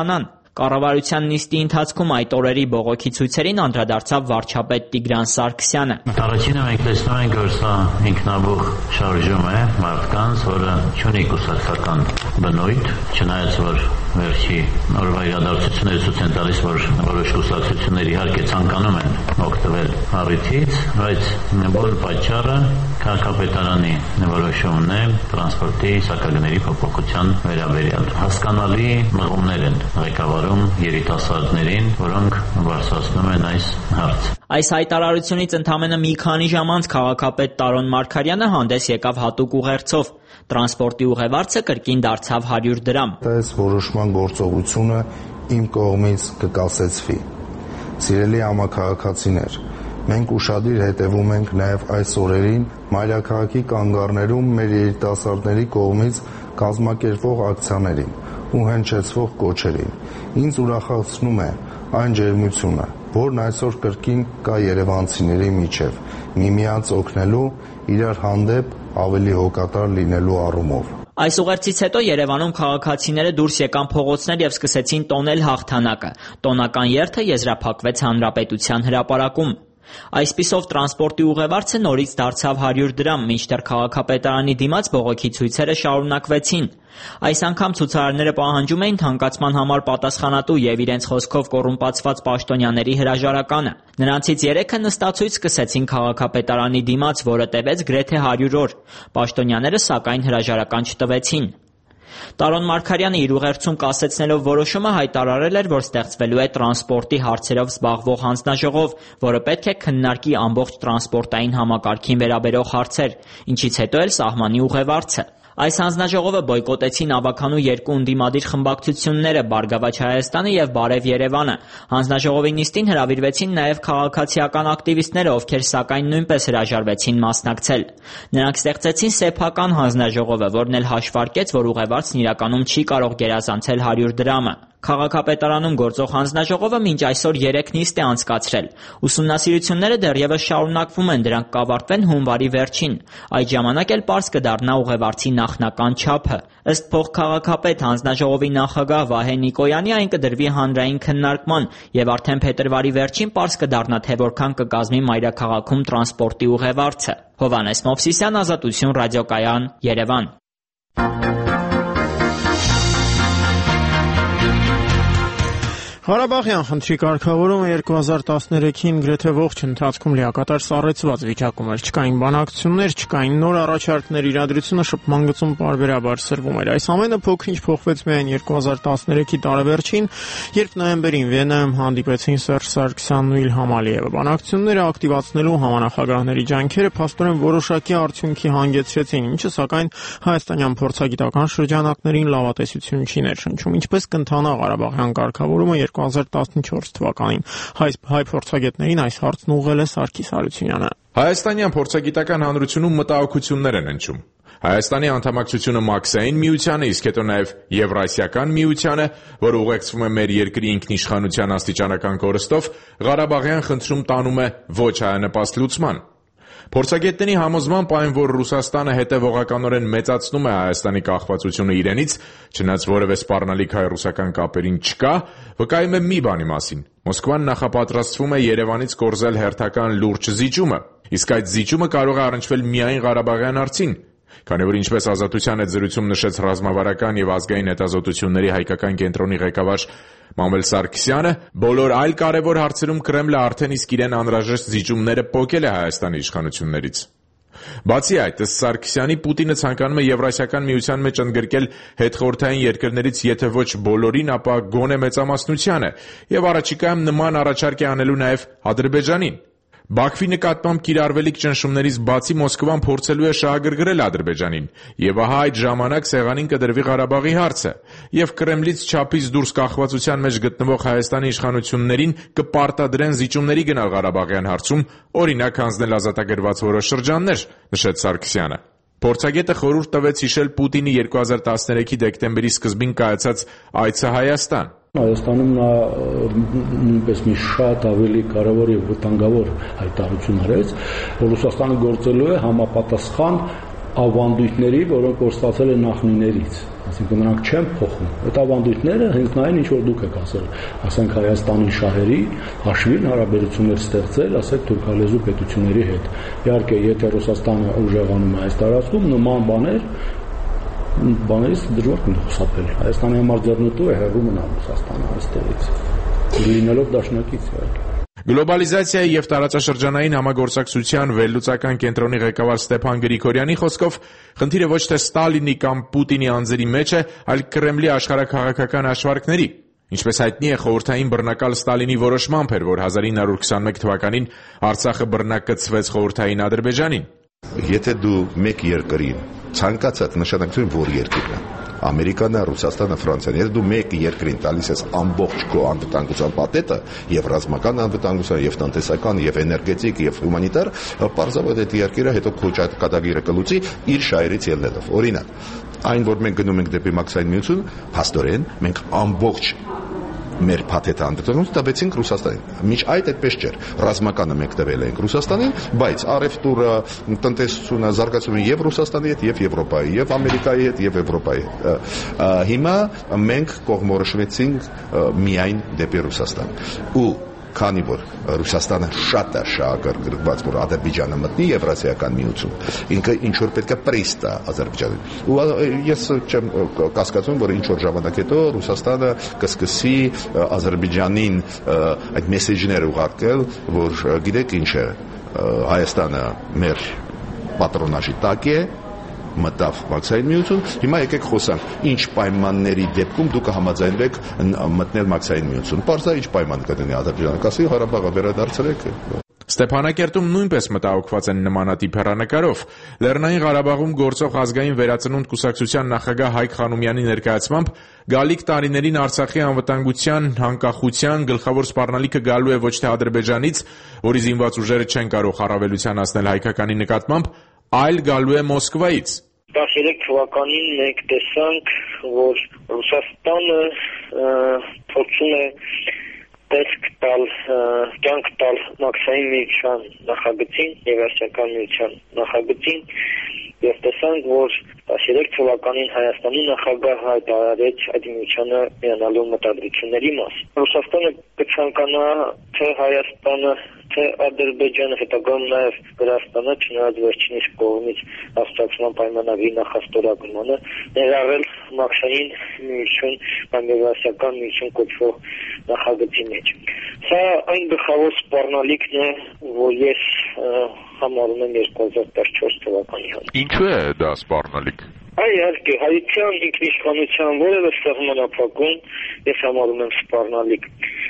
Կառավարության նիստի ընթացքում այդ օրերի բողոքի ցույցերին անդրադարձավ վարչապետ Տիգրան Սարգսյանը։ Առաջինը մենք տեսնում ենք, որ սա ինքնաբուխ շարժում է մարդկանց, որը չունի կուսակցական բնույթ, չնայած որ վերջի օրվա իրադարձությունները ցույց են տալիս, որ որոշ կուսակցություններ իհարկե ցանկանում են օգտվել առիթից, բայց բոլոր պատճառը քաղաքապետարանի որոշումն է տրանսպորտի սակագների փոփոխության վերաբերյալ։ Հասկանալի մղումներ են ղեկավարում երիտասարդներին, որոնք բարձրացնում են այս հարցը։ Այս հայտարարությունից ընդամենը մի քանի ժամ անց քաղաքապետ Տարոն Մարգարյանը հանդես եկավ հատուկ ուղերձով։ Տրանսպորտի ուղևարձը կրկին դարձավ հարյուր դրամ։ Այս որոշման գործողությունը իմ կողմից կկասեցվի։ Սիրելի համաքաղաքացիներ, մենք ուշադիր հետևում ենք նաև այս օրերին մայրաքաղաքի կանգառներում մեր երիտասարդների կողմից կազմակերպվող ակցիաներին ու հնչեցվող կոչերին։ Ինձ ուրախացնում է այն ջերմությունը, որն այսօր կրկին կա երևանցիների միջև, միմյանց օգնելու, իրար հանդեպ ավելի հոգատար լինելու առումով։ Այս ուղերձից հետո Երևանում քաղաքացիները դուրս եկան փողոցներ եւ սկսեցին տոնել հաղթանակը։ Տոնական երթը եզրափակվեց Հանրապետության հրապարակում։ Այսպիսով տրանսպորտի ուղևարձը նորից դարձավ հարյուր դրամ, մինչդեռ քաղաքապետարանի դիմաց բողոքի ցույցերը շարունակվեցին։ Այս անգամ ցուցարարները պահանջում էին թանկացման համար պատասխանատու եւ իրենց խոսքով կոռումպացված պաշտոնյաների հրաժարականը։ Նրանցից երեքը նստացույց սկսեցին քաղաքապետարանի դիմաց, որը տևեց գրեթե հարյուր օր։ Պաշտոնյաները սակայն հրաժարական չտվեցին։ Տարոն Մարգարյանը իր ուղերձում կասեցնելով որոշումը հայտարարել էր, որ ստեղծվելու է տրանսպորտի հարցերով զբաղվող հանձնաժողով, որը պետք է քննարկի ամբողջ տրանսպորտային համակարգին վերաբերող հարցեր, ինչից հետո էլ սահմանի ուղևարձը։ Այս հանձնաժողովը բոյկոտեցին ավագանու երկու ընդդիմադիր խմբակցությունները՝ Բարգավաճ Հայաստանը եւ Բարև Երևանը։ Հանձնաժողովի նիստին հրավիրվեցին նաեւ քաղաքացիական ակտիվիստները, ովքեր սակայն նույնպես հրաժարվեցին մասնակցել։ Նրանք ստեղծեցին սեփական հանձնաժողովը, որն էլ հաշվարկեց, որ ուղևարձն իրականում չի կարող գերազանցել հարյուր դրամը։ Քաղաքապետարանում գործող հանձնաժողովը մինչ այսօր երեք նիստ է անցկացրել։ Ուսումնասիրությունները դեռևս շարունակվում են, դրանք կավարտվեն հունվարի վերջին։ Այդ ժամանակ էլ պարզ կդառնա ուղևարձի նախնական չափը։ Ըստ փոխքաղաքապետ հանձնաժողովի նախագահ Վահե Նիկոյանի այն կդրվի հանրային քննարկման եւ արդեն փետրվարի վերջին պարզ կդառնա, թե որքան կկազմի մայրաքաղաքում տրանսպորտի ուղևարձը։ Հովհաննես Մովսիսյան, Ազատություն ռադիոկայան, Երևան։ Ղարաբաղյան խնդրի կարգավորումը երկու հազար տասներեքին գրեթե ողջ ընթացքում լիակատար սառեցված վիճակում էր։ Չկային բանակցություններ, չկային նոր առաջարկներ, իրադրությունը շփման գծում պարբերաբար սրվում էր։ Այս ամենը փոքր-ինչ փոխվեց միայն երկու հազար տասներեքի տարեվերջին, երբ նոյեմբերին Վիեննայում հանդիպեցին Սերժ Սարգսյանն ու Իլհամ Ալիևը։ Բանակցությունները ակտիվացնելու համանախագահների ջանքերը փաստորեն որոշակի արդյունքի հանգեցրեցին, ինչը սակայն հայաստանյան փորձագիտական շրջանակներին լավատեսություն չի ներշնչում։ Ինչպես կընթանա Ղարաբաղյան կարգավորումը երկու հազար տասնչորս թվականին։ Հայ փորձագետներին այս հարցն ուղղել է Սարգիս Հարությունյանը։ Հայաստանյան փորձագիտական հանրությունում մտահոգություններ են հնչում։ Հայաստանի անդամակցությունը Մաքսային միությանը, իսկ հետո նաև Եվրասիական միությանը, որը ուղեկցվում է մեր երկրի ինքնիշխանության աստիճանական կորստով, Ղարաբաղյան խնդրում տանում է ոչ հայանպաստ լուծման։ Փորձագետների համոզմամբ այն, որ Ռուսաստանը հետևողականորեն մեծացնում է Հայաստանի կախվածությունը իրենից, չնայած որևէ սպառնալիք հայ-ռուսական կապերին չկա, վկայում է մի բանի մասին. Մոսկվան նախապատրաստվում է Երևանից կորզել հերթական լուրջ զիջումը, իսկ այդ զիջումը կարող է առնչվել միայն Ղարաբաղյան հարցին, քանի որ ինչպես Ազատության հետ զրույցում նշեց ռազմավարական եւ ազգային հետազոտությունների հայկական կենտրոնի ղեկավար Մանվել Սարգսյանը, բոլոր այլ կարևոր հարցերում Կրեմլը արդեն իսկ իրեն անհրաժեշտ զիջումները պոկել է Հայաստանի իշխանություններից։ Բացի այդ, ըստ Սարգսյանի, Պուտինը ցանկանում է Եվրասիական միության մեջ ընդգրկել հետխորհրդային երկրներից եթե ոչ բոլորին, ապա գոնե մեծամասնությանը, եւ առաջիկայում նման առաջարկ է անելու նաեւ Ադրբեջանին։ Բաքվի նկատմամբ կիրառվելիք ճնշումներից բացի Մոսկվան փորձելու է շահագրգռել Ադրբեջանին, եւ ահա այդ ժամանակ սեղանին կդրվի Ղարաբաղի հարցը, եւ Կրեմլից չափից դուրս կախվածության մեջ գտնվող Հայաստանի իշխանություններին կպարտադրեն զիջումների գնալ Ղարաբաղյան հարցում, օրինակ հանձնել ազատագրված որոշ շրջաններ, նշեց Սարգսյանը։ Փորձագետը խորհուրդ տվեց հիշել Պուտինի երկու հազար տասներեքի դեկտեմբերի սկզբին կայացած այցը Հայաստան։ Հայաստանում նա նույնպես մի շատ ավելի կարևոր եւ վտանգավոր հայտարարություն արեց, որ Ռուսաստանը գործելու է համապատասխան ավանդույթների, որոնք որ ստացել են նախնիներից, այսինքն նրանք չեն փոխում։ Այդ ավանդույթները հենց նա են, ինչ որ դուք եք ասել, ասենք Հայաստանի շահերի հաշվին հարաբերություններ ստեղծել, ասեք թուրքալեզու պետությունների հետ։ Իհարկե, եթե Ռուսաստանը ուժեղանում է այս տարածքում, նման բաներ բաներից դժվար է խուսափել։ Հայաստանի համար ձեռնտու է հեռու մնալ Ռուսաստանը այստեղից, լինելով դաշնակից իհարկե։ Գլոբալիզացիայի և տարածաշրջանային համագործակցության վերլուծական կենտրոնի ղեկավար Ստեփան Գրիգորյանի խոսքով խնդիրը ոչ թե Ստալինի կամ Պուտինի անձերի մեջ է, այլ Կրեմլի աշխարհաքաղաքական հաշվարկների։ Ինչպես հայտնի է, խորհրդային բռնակալ Ստալինի որոշմամբ էր, որ հազար ինը հարյուր քսաներեք թվականին Արցախը բռնակցվեց խորհրդային Ադրբեջանին։ Եթե դու մեկ երկրին ցանկացած նշանակություն որ երկիրն է, Ամերիկան, Ռուսաստանը, Ֆրանսիան, եթե դու մեկ երկրին տալիս ես ամբողջ քո անվտանգության պատետը, եւ ռազմական անվտանգության, եւ տնտեսական, եւ էներգետիկ, եւ հումանիտար, պարզապես այդ երկիրը հետո քո կատագիրը կլուծի իր շահերից ելնելով։ Օրինակ, այն որ մենք գնում ենք դեպի մաքսային միություն, փաստորեն մենք ամբողջ մեր փաթեթը անդրադառնալուց տվեցինք Ռուսաստանին։ Մինչ այդ այդպես չէր։ Ռազմականը մենք տվել ենք Ռուսաստանին, բայց առևտուրը, տնտեսությունը զարգացում է եւ Ռուսաստանի հետ, եւ Եվրոպայի, եւ Ամերիկայի հետ, եւ Եվրոպայի հետ։ Հիմա մենք կողմնորոշվեցինք միայն դեպի Ռուսաստան։ Ու քանի որ Ռուսաստանը շատ է շահագրգռված, որ Ադրբեջանը մտնի Եվրասիական միություն, ինքը ինչ որ պետք է պրես տա Ադրբեջանին։ Ու ես չեմ կասկածում, որ ինչ որ ժամանակ հետո Ռուսաստանը կսկսի Ադրբեջանին այդ մեսեջները ուղարկել, որ գիտեք ինչ է, Հայաստանը մեր պատրոնաժի տակ է, մտավ մաքսային միություն, հիմա եկեք խոսանք, ինչ պայմանների դեպքում դուք կհամաձայնվեք մտնել մաքսային միություն։ Պարզա ինչ պայման կդնի Ադրբեջանը, կասի Ղարաբաղը վերադարձրեք։ Ստեփանակերտում նույնպես մտահոգված են նմանատիպ հեռանկարով։ Լեռնային Ղարաբաղում գործող ազգային վերածնունդ կուսակցության նախագահ Հայկ Խանոմյանի ներկայացմամբ գալիք տարիներին Արցախի անվտանգության, անկախության գլխավոր սպառնալիքը գալու է ոչ թե Ադրբեջանից, որի զինված ուժերը չեն կարող առավելության հասնել հայկականի նկատմամբ, այլ գալու է Մոսկվայից։ տասներեք թվականին մենք տեսանք, որ Ռուսաստանը փորձում է տեսք տալ, կյանք տալ մաքսային միության նախագծին, Եվրասիական միության նախագծին, եւ տեսանք, որ տասներեք թվականին Հայաստանի նախագահը հայտարարեց այդ միությանը միանալու մտադրությունների մաս։ Ռուսաստանը կցանկանա թե Հայաստանը, թե Ադրբեջանը, հետագայում նաև Վրաստանը, չնայած վերջինիս կողմից հաստատման պայմանագրի նախաստորագրմանը, ներառել մաքսային միություն, բանջարասական միություն կոչվող նախագծի մեջ։ Սա այն գլխավոր սպառնալիքն է, որ ես համարում եմ երկու հազար տասնչորս թվականի համար։ Ինչու է դա սպառնալիք։ Այ իհարկե, հայության ինքնիշխանության որևէ սահմանափակում ես համարում եմ սպառնալիք։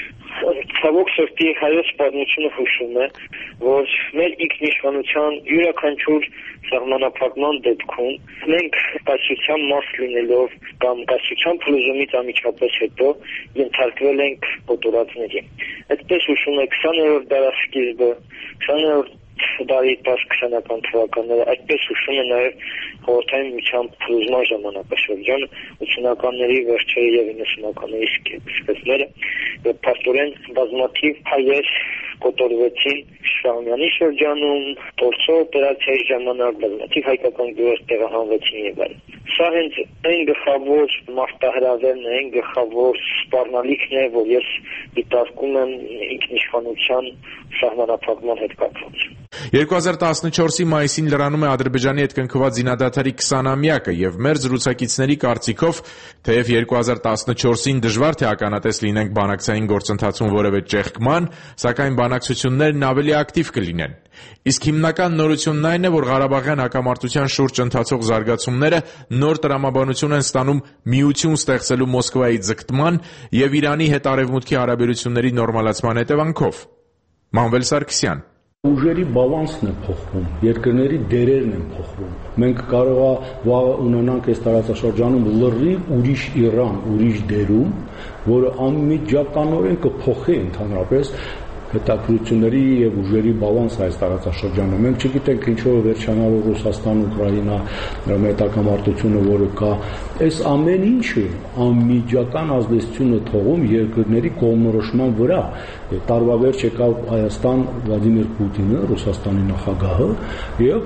Ցավոք սրտի հայոց պատմությունը հուշում է, որ մեր ինքնիշխանության յուրաքանչյուր սահմանափակման դեպքում մենք կայսրության մաս լինելով կամ կայսրության փլուզումից անմիջապես հետո ենթարկվել ենք կոտորածների։ Այդպես հուշում է քսաներորդ դարասկիզբը, քսաներորդ դարի տասնքսանական թվականները, այդպես հուշում է նաև խորհրդային միության փլուզման ժամանակաշրջանը, ութսունականների վերջերը եւ իննսունականների սկզբները, եւ փաստորեն բազմաթիվ հայեր կոտորվեցին Շահումյանի շրջանում, Տորսո օպերացիայի ժամանակ, բազմաթիվ հայկական գյուղեր տեղահանվեցին եւ այլն։ Սա հենց այն գլխավոր մարտահրավերն է, այն գլխավոր սպառնալիքն է, որ ես դիտարկում եմ ինքնիշխանության սահմանափակման հետ կապված։ երկու հազար տասնչորսի մայիսին լրանում է Ադրբեջանի հետ կնքված զինադադարի քսանամյակը եւ մեր զրուցակիցների կարծիքով, թեև երկու հազար տասնչորսին դժվար թե ականատես լինենք բանակցային գործընթացում որևէ ճեղքման, սակայն բանակցություններն ավելի ակտիվ կլինեն։ Իսկ հիմնական նորությունն այն է, որ Ղարաբաղյան հակամարտության շուրջ ընթացող զարգացումները նոր տրամաբանություն են ստանում միություն ստեղծելու Մոսկվայի ձգտման եւ Իրանի հետ արևմուտքի հարաբերությունների նորմալացման հետևանքով։ Մանվել Սարգսյան Ուժերի բալանսն է փոխվում, երկրների դերերն են փոխվում։ Մենք կարող է վաղը ունենանք այս տարածաշրջանում լրիվ ուրիշ Իրան, ուրիշ դերում, որը անմիջականորեն կփոխի ընդհանրապես հետաքրությունների եւ ուժերի բալանսը այս տարածաշրջանում։ Մենք չգիտենք ինչով է վերջանալու Ռուսաստան-Ուկրաինա մետակամարտությունը, որը կա։ Այս ամեն ինչը անմիջական ազդեցություն է թողում երկրների կողմնորոշման վրա։ Տարվա վերջ եկավ Հայաստան Վլադիմիր Պուտինը, Ռուսաստանի նախագահը, եւ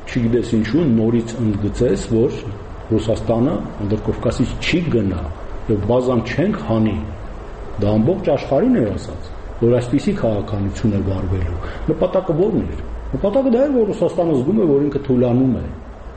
չգիտես ինչու նորից ընդգծես, որ Ռուսաստանը Անդրկովկասից չի գնա եւ բազան չենք հանի։ Դա ամբողջ աշխարհին էր ասած, որ այսպիսի քաղաքականություն է վարվելու։ Նպատակը ո՞րն էր։ Նպատակը դա էր, որ Ռուսաստանը զգում է, որ ինքը թուլանում է։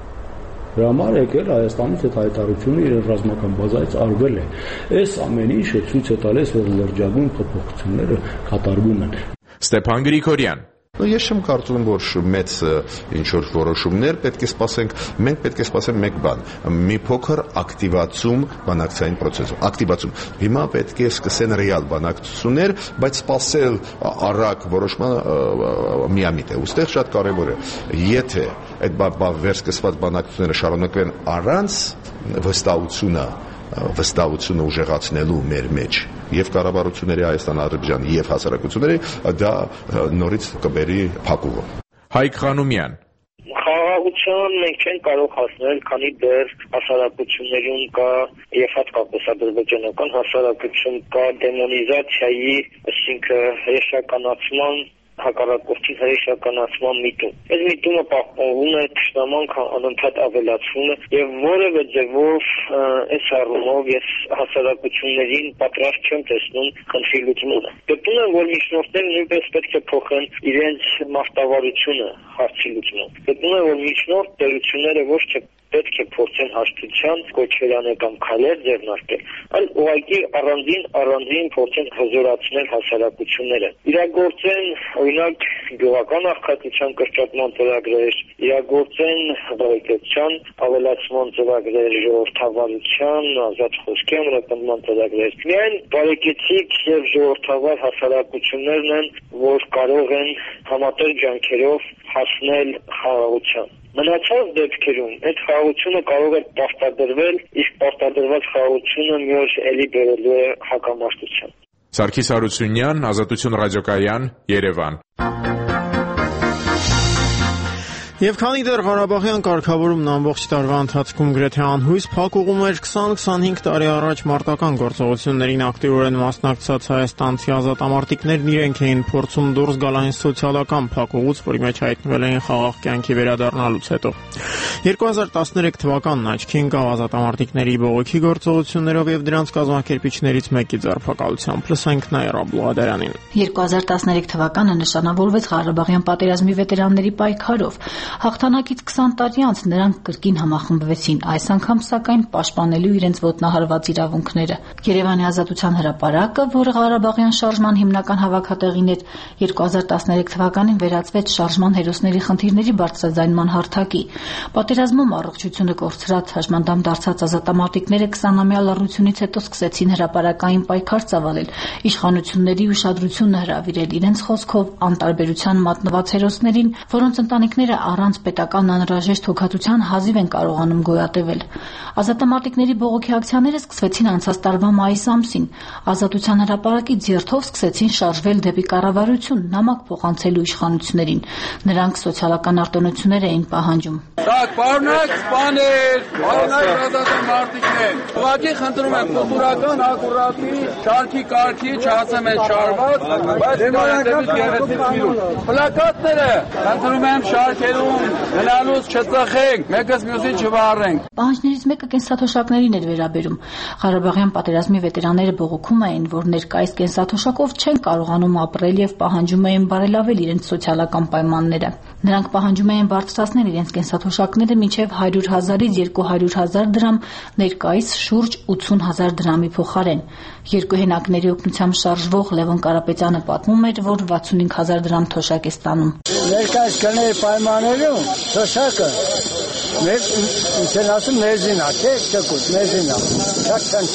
Դրա համար եկել Հայաստանից այդ հայտարարությունը իր ռազմական բազայից արվել է։ Այս ամեն ինչը ցույց է տալիս, որ լրջագույն փոփոխությունները կատարվում են։ Ստեփան Գրիգորյան Ես չեմ կարծում, որ մեծ ինչ-որ որոշումներ պետք է սպասենք, մենք պետք է սպասենք մեկ բան, մի փոքր ակտիվացում բանակցային process-ում, ակտիվացում։ Հիմա պետք է սկսեն ռեալ բանակցություններ, բայց սպասել արագ որոշման միամիտ է։ Ուստեղ շատ կարևոր է, եթե այդ վերսկսված բանակցությունները շարունակվեն առանց վստահությունը վստահությունը ուժեղացնելու մեր մեջ եւ կառավարությունների Հայաստան, Ադրբեջան եւ հասարակությունների դա նորից կբերի փակուղը։ Հայկ Խանոմյան Խաղաղության մենք չենք կարող հասնել, քանի դեռ հասարակություններում կա եւ հատկապես ադրբեջանական հասարակություն կա դեմոնիզացիայի, այսինքն հրեշականացման հակառակորդին հրեշականացման միտում։ Այս միտումը պահպանվում է, թշնամանքը անընդհատ ավելացվում է եւ որևէ ձևով այս առումով ես հասարակություններին պատրաստ չեմ տեսնում խնդրի լուծմանը։ Գտնում եմ, որ միջնորդները նույնպես պետք է փոխեն իրենց մարտավարությունը հարցի լուծման։ Գտնում եմ, որ միջնորդ տերությունները ոչ թե պետք է փորձեն հաշտության կոչվելան կամ քայլեր ձեռնարկել, այլ ուղղակի առանձին առանձին փորձեն հզորացնել հասարակությունները։ Իրագործեն օրինակ գյուղական աղքատության կրճատման ծրագրեր, իրագործեն բարեկեցության ավելացման ծրագրեր, ժողովրդավարության, ազատ խոսքի ամրապնդման ծրագրեր։ Միայն բարեկեցիկ եւ ժողովրդավար հասարակություններն են, որ կարող են համատեղ ջանքերով հասնել խաղաղության։ Մնացած դեպքերում այդ խաղաղությունը կարող է պարտադրվել, իսկ պարտադրված խաղաղությունը մի օր էլի բերելու է հակամարտության։ Սարգիս Հարությունյան, Ազատություն ռադիոկայան, Երևան։ Եվ քանի դեռ Ղարաբաղյան կարգավորումն ամբողջ տարվա ընթացքում գրեթե անհույս փակուղում էր քսան-քսանհինգ տարի առաջ մարտական գործողություններին ակտիվորեն մասնակցած հայաստանցի ազատամարտիկներն իրենք էին փորձում դուրս գալ այն սոցիալական փակուղուց, որի մեջ հայտնվել էին խաղաղ կյանքի վերադառնալուց հետո։ երկու հազար տասներեք թվականն աչքի ընկավ ազատամարտիկների բողոքի գործողություններով եւ դրանց կազմակերպիչներից մեկի ձերբակալությամբ։ Լսենք Նաիրա Բլուադարանին։ երկու հազար տասներեք թվականը նշանավորվեց Ղարաբաղյան պատերազմի վետերանների պայքարով։ Հաղթանակից քսան տարի անց նրանք կրկին համախմբվեցին, այս անգամ սակայն պաշտպանելու իրենց ոտնահարված իրավունքները։ Երևանի Ազատության հրապարակը, որը Ղարաբաղյան շարժման հիմնական հավաքատեղին էր, երկու հազար տասներեք թվականին վերածվեց շարժման հերոսների խնդիրների բարձրաձայնման հարթակի։ Պատերազմում առողջությունը կորցրած հաշմանդամ դարձած ազատամարտիկները քսանամյա լռությունից հետո սկսեցին հրապարակային պայքար ծավալել, իշխանությունների ուշադրությունը հրավիրել իրենց խոսքով անտարբերության մատնված հերոսներին, որոնց ընտանիքները առանց պետական անհրաժեշտ հոգատության հազիվ են կարողանում գոյատևել։ Ազատամարտիկների բողոքի ակցիաները սկսվեցին անցած տարվա մայիս ամսին։ Ազատության հրապարակի ձեռթով սկսեցին շարժվել դեպի կառավարություն, նամակ փոխանցելու իշխանություններին։ Նրանք սոցիալական արտոնություններ էին պահանջում։ Так, պարոնակ սպաներ, պարոնակ ազատամարտիկներ, ուղղակի խնդրում եմ կուլտուրական ակուրատի, շարքի կարգի չհասեմ են շարված, բայց նորակետից գեղեցիկ սիրուն։ Պլակատները խնդրում եմ շարքերում գնալուց չծխենք, մեկս մյուսին չվառենք։ Պահանջներից մեկը կենսաթոշակներին էր վերաբերում։ Ղարաբաղյան պատերազմի վետերանները բողոքում էին, որ ներկայիս կենսաթոշակով չեն կարողանում ապրել եւ պահանջում էին բարելավել իրենց սոցիալական պայմանները։ Նրանք պահանջում էին բարձրացնել իրենց կենսաթոշակները մինչև հարյուր հազարից երկու հարյուր հազար դրամ, ներկայիս շուրջ ութուն հազար դրամի փոխարեն։ Երկու հենակների օգնությամբ շարժվող Լևոն Կարապետյանը պատմում էր, որ վաթսունհինգ հազար դրամ թոշակ է ստանում։ Ներկայիս գների պայմաններում թոշակը մեր ինչեն ասում մեզինա, չէ՞ չկուտ, մեզինա։ Շատ քան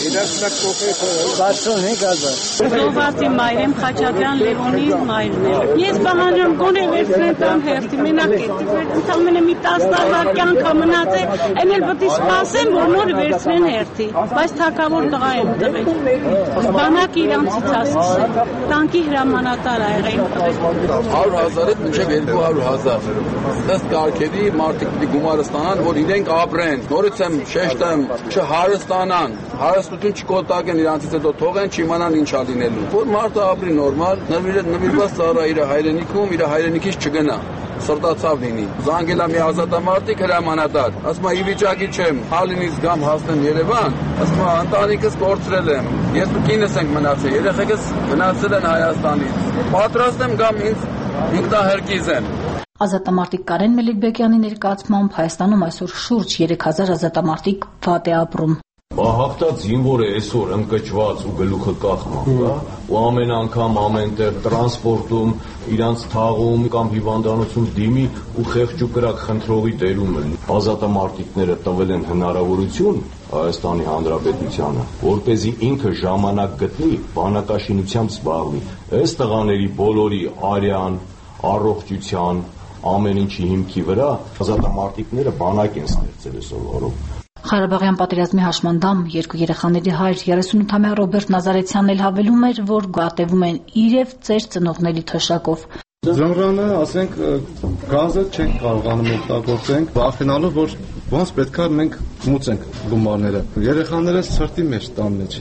վաթսունհինգ հազար։ Զոհվածի մայրեմ Խաչատրյան Լևոնի մայրն է։ Ես պահանջում գոնե վերցնեն տան հերթի, մենակ է։ Ընդամենը մի տասը տարվա կյանքը մնաց է, այն էլ պետք է սպասեմ, որ նոր վերցնեն հերթի։ Բայց թակավոր տղա եմ տվել։ Բանակը իրանցից ասել։ Տանկի հրամանատար ա եղել։ հարյուր հազարից մինչև երկու հարյուր հազար։ Ըստ կարգերի մարդիկ գումարը ստանան, որ իրենք ապրեն։ Նորից եմ շեշտեմ, չհարստանան, հարստություն չկոտակեն, իրանցից հետո թողեն, չիմանան ինչ ա լինելու։ Որ մարդը ապրի նորմալ, նվիրված ծառա իր հայրենիքում, իր հայրենիքից չգնա։ սրտացավ լինի։ Զանգելա մի ազատամարտիկ հրամանատար, ասում է՝ «Ի վիճակի չեմ, հալինից գամ հասնեմ Երևան», ասում է՝ «Ընտանիքս կորցրել եմ, ես ու կինս ենք մնացել, երեխեքս մնացել են Հայաստանից, պատրաստ եմ գամ ինձ ինքնահերկիզ եմ»։ Ազատամարտիկ Կարեն Մելիքբեկյանի ներկայացմամբ Հայաստանում այսօր շուրջ երեք հազար ազատամարտիկ վատ է ապրում։ Հաղթած զինվորը այսօր ընկճված ու գլուխը կախնում, հա, ու ամեն անգամ ամենտեղ տրանսպորտում իրանց թաղում կամ հիվանդանոցում դիմի ու խեղճ ու կրակ խնդրողի տերում են։ Ազատամարտիկները տվել են հնարավորություն Հայաստանի Հանրապետությանը, որպեսզի ինքը ժամանակ գտնի բանակաշինությամբ զբաղվի։ Այս տղաների բոլորի արյան, առողջության, ամեն ինչի հիմքի վրա ազատամարտիկները բանակ են ստեղծել այսօր օրով։ Ղարաբաղյան պատերազմի հաշմանդամ երկու երեխաների հայր երեսունութամյա Ռոբերտ Նազարեթյանն էլ հավելում էր, որ գատևում են իր եւ ծեր ծնողների թշակով։ Ձմռանը, ասենք, գազը չենք կարողանում օգտագործենք, վախենալով, որ ոնց պետքա մենք մուծենք գումարները։ Երեխաներս ցրտի մեջ տան մեջ։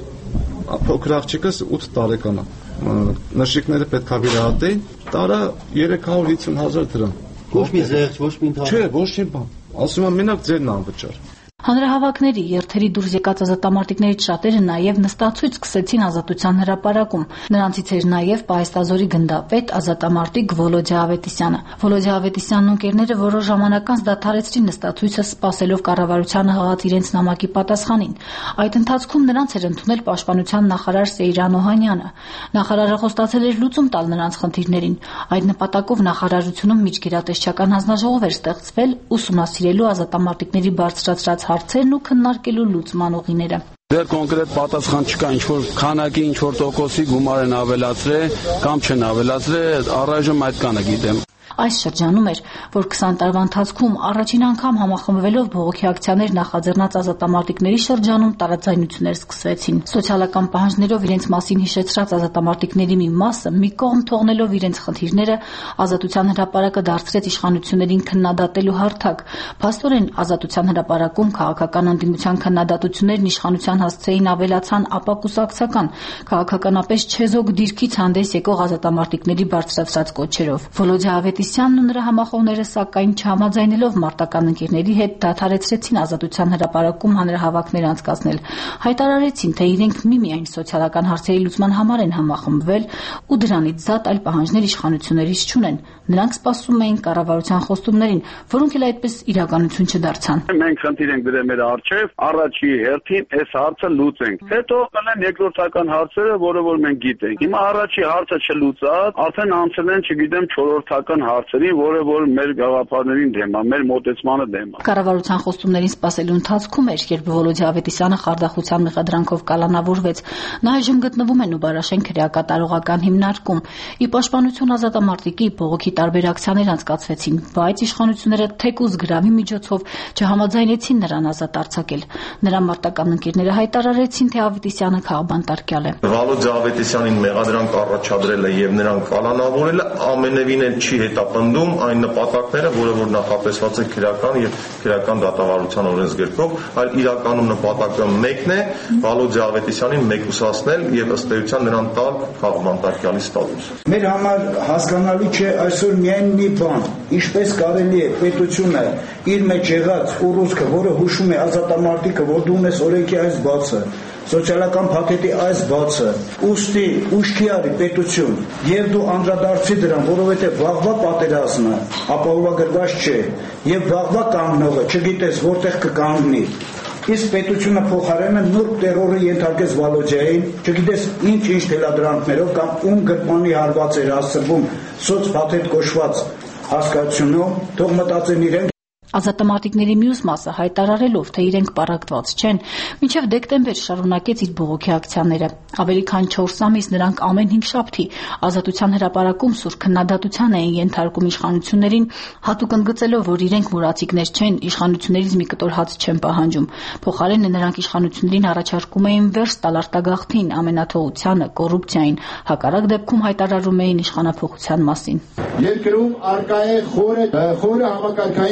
Փոքր աղջիկս ութ տարեկան է։ Նշիկները պետքա վիրահատեին, տարա երեք հարյուր հիսուն հազար դրամ։ Ոչ մի զեղչ, ոչ մի ընդհանուր։ Չէ, ոչ մի բան։ Ասում եմ, մենակ ձերն անվճար։ Հանրահավաքների երթերի դուրս եկած ազատամարտիկներից շատերը նաև նստացույց սկսեցին Ազատության հրապարակում։ Նրանցից էր նաև Պահեստազորի գնդապետ ազատամարտիկ Վոլոդյա Ավետիսյանը։ Վոլոդյա Ավետիսյանն ու ընկերները որոշ ժամանակ անց դադարեցրին նստացույցը, սպասելով կառավարությանը հղած իրենց նամակի պատասխանին։ Այդ ընթացքում նրանց էր ընդունել Պաշտպանության նախարար Սեյրան Օհանյանը։ Նախարարը խոստացել էր լուծում տալ նրանց խնդիրներին։ Այդ նպատակով նախարարությունում միջգերատեսչական հանձնաժողով էր ստեղծվել ուսումնասիրելու ազատամարտիկների բարձրացրած հարցերն ու քննարկելու լուծման ուղիները։ Դեռ կոնկրետ պատասխան չկա, ինչ որ քանակի, ինչ որ տոկոսի գումար են ավելացրել կամ չեն ավելացրել, առայժմ այդ կանը գիտեմ։ Այս շրջանում էր, որ քսան տարվա ընթացքում առաջին անգամ համախմբվելով բողոքի ակցիաներ նախաձեռնած ազատամարտիկների շրջանում տարաձայնություններ սկսվեցին։ Սոցիալական պահանջներով իրենց մասին հիշեցրած ազատամարտիկների մի մասը մի կողմ թողնելով իրենց խնդիրները Ազատության հրապարակը դարձրեց իշխանություններին քննադատելու հարթակ։ Փաստորեն Ազատության հրապարակում քաղաքական անդիմության քննադատություններն իշխանության հասցեին ավելացան ապակուսակցական, քաղաքականապես չեզոք դիրքից հանդես եկող ազատամարտիկների բարձրացրած կոչերով։ Վոլոդյա Ավետիսյանն ու նրա համախոհները սակայն չհամաձայնելով մարտական ընկերների հետ դադարեցրեցին Ազատության հրապարակում հանրահավաքներ անցկացնել։ Հայտարարեցին, թե իրենք միմիայն սոցիալական հարցերի լուծման համար են համախմբվել ու դրանից զատ այլ պահանջներ իշխանություններից չունեն։ Նրանք սպասում էին կառավարության խոստումներին, որոնք էլ այդպես իրականություն չդարձան։ Մենք խնդիր ենք դրել մեր առջև, առաջի հերթին այս հարցը լուծենք։ Հետո կլեն երկրորդական հարցերը, որը որ մենք գիտենք։ Հիմա առաջի հարցը չլուծած, արդեն անցել են, չգիտեմ, չորրորդական հարցերի, որը որ մեր գաղափարներին դեմ է, մեր մոտեցմանը դեմ է։ Կառավարության խոստումներին սպասելու ընթացքում էր, երբ Վոլոդյա Ավետիսյանը խարդախության մեղադրանքով կալանավորվեց։ Նա այժմ գտնվում է Նուբարաշեն քրեակատարողական հիմնարկում։ Ի պաշտպանություն ազատամարտիկի բողոքի տարբեր ակցիաներ անցկացվեցին, բայց իշխանությունները թեկուզ գրավի միջոցով չհամաձայնեցին նրան ազատ արձակել։ Նրա մարտական ընկերները հայտարարեցին, թե Ավետիսյանը քաղբանտարկյալ է։ Վոլոդյա Ավետիսյանին մեղադրանք առաջադրելը եւ նրան կալանավորելը ամենևին էլ չի հետապնդում այն նպատակները, որը որ նախատեսված է քրեական եւ քրեական դատավարության օրենսգրքով, այլ իրականում նպատակը մեկն է՝ Վոլոդյա Ավետիսյանին մեկուսացնել եւ ըստ էության նրան տալ քաղբանտարկյալի ստատուս։ Մեր համար հասկանալի չէ այսօր միայն մի բան, ինչպես կարելի է պետությունը իր մեջ եղած ուռուցքը, որը հուշում է ազատամարտիկը, որ դու ունես օրենքի այս բացը, սոցիալական փաթեթի այս բացը, ուստի ուշքի արի պետություն, եւ դու անդրադարձի դրան, որովհետեւ վաղվա պատերազմը ապահովագրված չէ, եւ վաղվա կանգնողը չգիտես որտեղ կկանգնի։ Իսկ պետությունը փոխարենը նուրբ տերորի ենթարկեց Վոլոդյային, չգիտես ինչ-ինչ թելադրանքներով կամ ում գրպանի հարված էր հասցվում սոցփաթեթ կոչված հասկացությունով, թող մտածեն իրենք։ Ազատամարտիկների մյուս մասը հայտարարելով, թե իրենք պառակտված չեն, մինչև դեկտեմբեր շարունակեց իր բողոքի ակցիաները։ Ավելի քան չորս ամիս նրանք ամեն հինգշաբթի Ազատության հրապարակում սուր քննադատության էին ենթարկում իշխանություններին, հատուկ ընդգծելով, որ իրենք մուրացիկներ չեն, իշխանություններից մի կտոր հաց չեն պահանջում։ Փոխարենը նրանք իշխանություններին առաջարկում էին վերջ տալ արտագաղթին, ամենաթողությանը, կոռուպցիային, հակառակ դեպքում հայտարարում էին իշխանափոխության մասին։ Երկրում արկա է խորը խորը համակարգային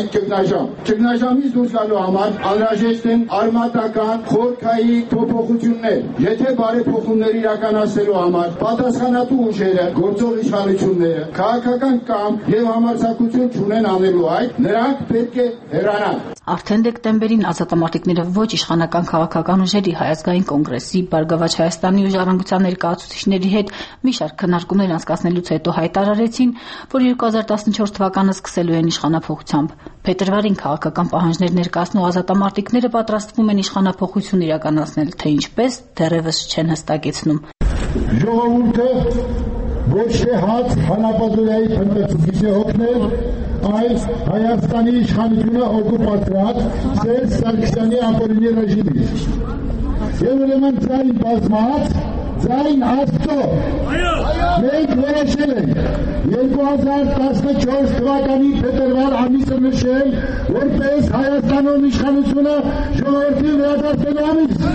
ճգնաժամ։ Ճգնաժամից դուրս գալու համար անհրաժեշտ են արմատական, խորքայի փոփոխություններ։ Եթե բարեփոխումներ իրականացնելու համար պատասխանատու ուժերը, գործող իշխանությունները քաղաքական կամ եւ համարձակություն չունեն անելու այդ, նրանք պետք է հեռանան։ Արդեն դեկտեմբերին ազատամարտիկները ոչ իշխանական քաղաքական ուժերի Հայ ազգային կոնգրեսի, Բարգավաճ Հայաստանի ու Ժառանգության ներկայացուցիչների հետ մի շարք քննարկումներ անցկացնելուց հետո հայտարարեցին, որ երկու հազար տասնչորս թվականը սկսելու են իշխանափոխությամբ։ Փետրվարին քաղաքական պահանջներ ներկայացնող ազատամարտիկները պատրաստվում են իշխանափոխություն իրականացնել, թե ինչպես դեռևս չեն հստակեցնում։ Ժողովուրդը ոչ թե հաց հանապատուրայի փնտրեցուցիչ է հոգնել, այլ Հայաստանի իշխանությունը օկուպացրած Սերժ Սարգսյանի ապօրինի ռեժիմից։ Եվ ուրեմն ձայն բազմած, ձայն Աստծո։ Մենք որոշել ենք երկու հազար տասնչորս թվականի փետրվար ամիսը նշել, որպես Հայաստանում իշխանությունը ժողովրդի վերադարձնելու ամիս։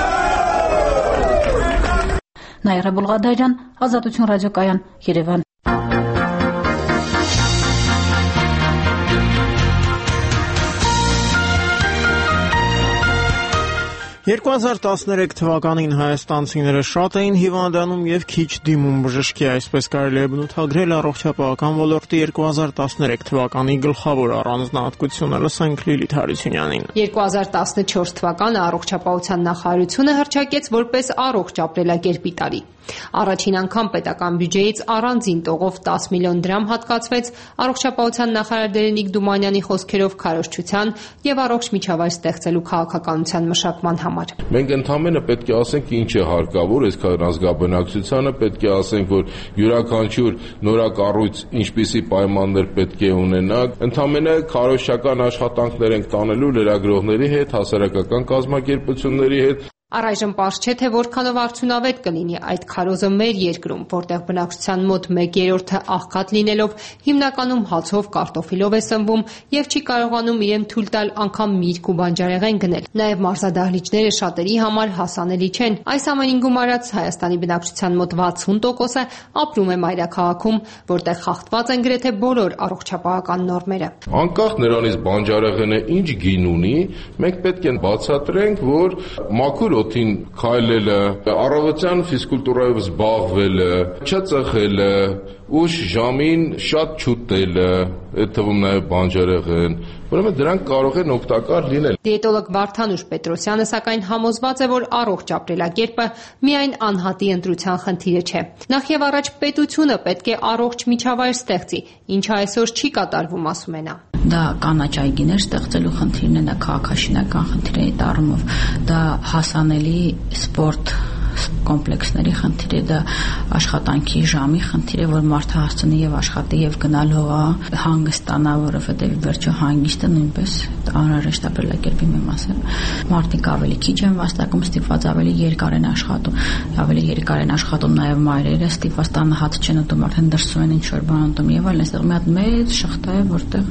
Նաիրա Բուլղադարյան, Ազատություն ռադիոկայան, Երևան։ երկու հազար տասներեք թվականին հայաստանցիները շատ էին հիվանդանում եւ քիչ դիմում բժշկի, այսպես կարելի է բնութագրել առողջապահական ոլորտի երկու հազար տասներեք թվականի գլխավոր առանձնահատկությունը։ Լսենք Լիլիթ Հարությունյանին։ երկու հազար տասնչորս թվականը առողջապահության նախարարությունը հռչակեց որպես առողջ ապրելակերպի տարի։ Առաջին անգամ պետական բյուջեից առանձին տողով տասը միլիոն դրամ հատկացվեց առողջապահության նախարար Դերենիկ Դումանյանի խոսքերով քարոզչության եւ առողջ միջավայր ստեղծելու քաղաքականության մշակման համար։ Մենք ընդհանրապես պետք է ասենք ինչ է հարկավոր այսքան ազգաբնակչությանը, պետք է ասենք, որ յուրաքանչյուր նորակառույց ինչպիսի պայմաններ պետք է ունենա, ընդհանրապես քարոզչական աշխատանքներ ենք տանելու լրագրողների հետ, հասարակական կազմակերպությունների հետ։ Առայժմ պարզ չէ, թե որքանով արդյունավետ կլինի այդ քարոզը մեր երկրում, որտեղ բնակչության մոտ մեկ երրորդը աղքատ լինելով հիմնականում հացով, կարտոֆիլով է սնվում եւ չի կարողանում իրեն թույլ տալ անգամ միրգ ու բանջարեղեն գնել։ Նաեւ մարզադահլիճները շատերի համար հասանելի չեն։ Այս ամենին գումարած Հայաստանի բնակչության մոտ վաթսուն տոկոսը ապրում է մայրաքաղաքում, որտեղ խախտված են գրեթե բոլոր առողջապահական նորմերը։ Անկախ նրանից բանջարեղենը ինչ գին ունի, մենք պետք է բացատրենք, որ մաքուր օդին քայլելը, առավոտյան ֆիզկուլտուրայով զբաղվելը, չծխելը, ուշ ժամին շատ չուտելը, այդ թվում նաև բանջարեղեն, ուրեմն դրանք կարող են օգտակար լինել։ Դիետոլոգ Վարդանուշ Պետրոսյանը սակայն համոզված է, որ առողջ ապրելակերպը միայն անհատի ընտրության խնդիրը չէ։ Նախ եւ առաջ պետությունը պետք է առողջ միջավայր ստեղծի, ինչը այսօր չի կատարվում, ասում է նա։ Դա կանաչ այգիներ ստեղծելու խնդիրն է, դա քաղաքաշինական խնդիր է, այդ առումով դա հասանելի սպորտ կոմպլեքսների խնդիր է, դա աշխատանքի ժամի խնդիր է, որ մարդը հասցնի եւ աշխատի եւ գնալու է հանգստանա, որովհետեւ վերջո հանգիստը նույնպես անհրաժեշտ ապրելակերպի մի մաս է։ Մարդիկ ավելի քիչ են վաստակում, ստիպված ավելի երկար են աշխատում, ավելի երկար են աշխատում նաեւ մայրերը, ստիպված տանը հաց չեն ուտում, արդեն դրսում են ինչ որ բան ուտում եւ այլն, այստեղ մի հատ մեծ շղթա է, որտեղ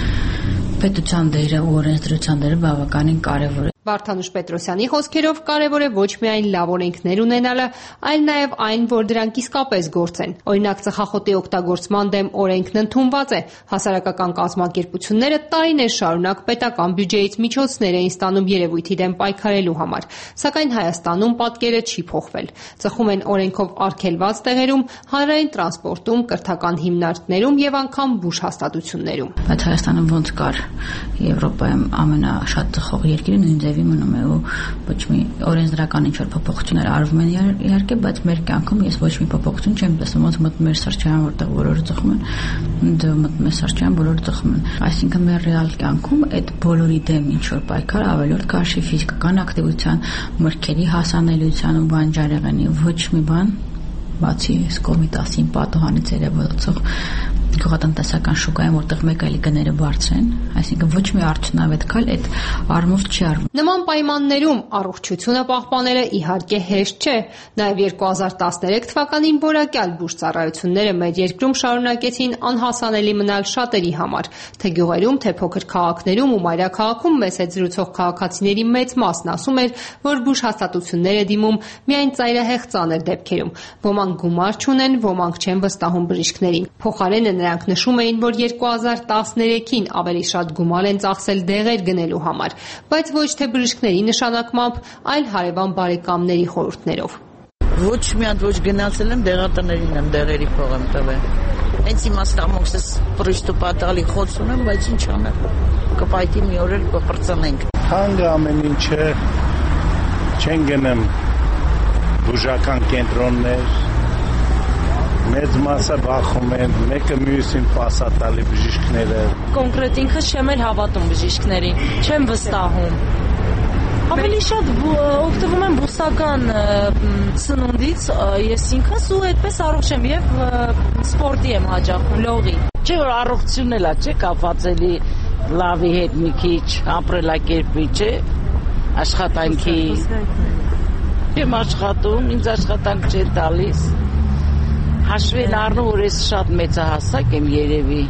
պետության դերը ու օրենսդրության դերը բավականին կարևոր է։ Վարդանուշ Պետրոսյանի խոսքերով կարևոր է ոչ միայն լավ օրենքներ ունենալը, այլ նաև այն, որ դրանք իսկապես գործեն։ Օրինակ, ծխախոտի օգտագործման դեմ օրենքն ընդունված է։ Հասարակական կազմակերպությունները տարիներ շարունակ պետական բյուջեից միջոցներ էին ստանում երևույթի դեմ պայքարելու համար, սակայն Հայաստանում պատկերը չի փոխվել։ Ծխում են օրենքով արգելված տեղերում, հանրային տրանսպորտում, կրթական հիմնարկներում եւ անգամ բուժ հաստատություններում։ Բայց Հայաստանում ոնց կար Եվրոպայում ամենաշատ ծխող երկիրը նույն ձևի մնում է ու ոչ մի օրենսդրական ինչ-որ փոփոխություններ արվում են իհարկե, բայց մեր կյանքում ես ոչ մի փոփոխություն չեմ տեսնում, ոնց մտնում էր սրճարան, որտեղ բոլորը ծխում են, դե մտնում է սրճարան, բոլորը ծխում են։ Այսինքն մեր ռեալ կյանքում այդ բոլորի դեմ ինչ-որ պայքար ավելորդ կարշի ֆիզիկական ակտիվության, մրգերի հասանելիության ու բանջարեղենի ոչ մի բան բացի սկովիդասին պատոհանից երևացող գյուղատնտեսական շուկայում, որտեղ մեկ այլ գները բարձր են, այսինքն ոչ մի արդյունավետ քայլ այդ առումով չի արվում։ Նման պայմաններում առողջությունը պահպանելը իհարկե հեշտ չէ։ Նաև երկու հազար տասներեք թվականին որակյալ բուժծառայությունները մեր երկրում շարունակեցին անհասանելի մնալ շատերի համար, թե գյուղերում, թե փոքր քաղաքներում ու մայրաքաղաքում մեծ հետ զրուցող քաղաքացիների մեծ մասն ասում էր, որ բուժ հաստատություններ է դիմում միայն ծայրահեղ ծանր դեպքերում։ Ոմանք գումար չունեն, ոմանք չեն վստահում բժիշկներին։ Փոխարենը նրանք նշում էին, որ երկու հազար տասներեքին ավելի շատ գումար են ծախսել դեղեր գնելու համար, բայց ոչ թե բժիշկների նշանակմամբ, այլ հարևան բարեկամների խորհուրդներով։ Ոչ մի հատ ոչ գնացել եմ, դեղատներին եմ դեղերի փող եմ տվել։ Հենց իմ ստամոքսս պրիստուպա տալի խոց ունեմ, բայց ինչ անել։ Կպայտի մի օր էլ կպրծնենք։ Հանգը ամեն ինչը չեն գնեմ բուժական կենտրոններ, մեծ մասը բախում են, մեկը մյուսին պասատալի բժիշկները։ Կոնկրետ ինքս չեմ էլ հավատում բժիշկներին, չեմ վստահում։ Ավելի շատ օգտվում եմ բուսական սնունդից ես ինքս ու այդպես առողջ եմ եւ սպորտի եմ հաճախում, լողի։ Չէ որ առողջությունն էլա, չէ կապված էլի լավի հետ մի քիչ ապրելակերպի, չէ, աշխատանքի։ Եմ աշխատում, ինձ աշխատանք չէ տալիս։ Հաշվեն առնում, որ ես շատ մեծահասակ եմ երևի։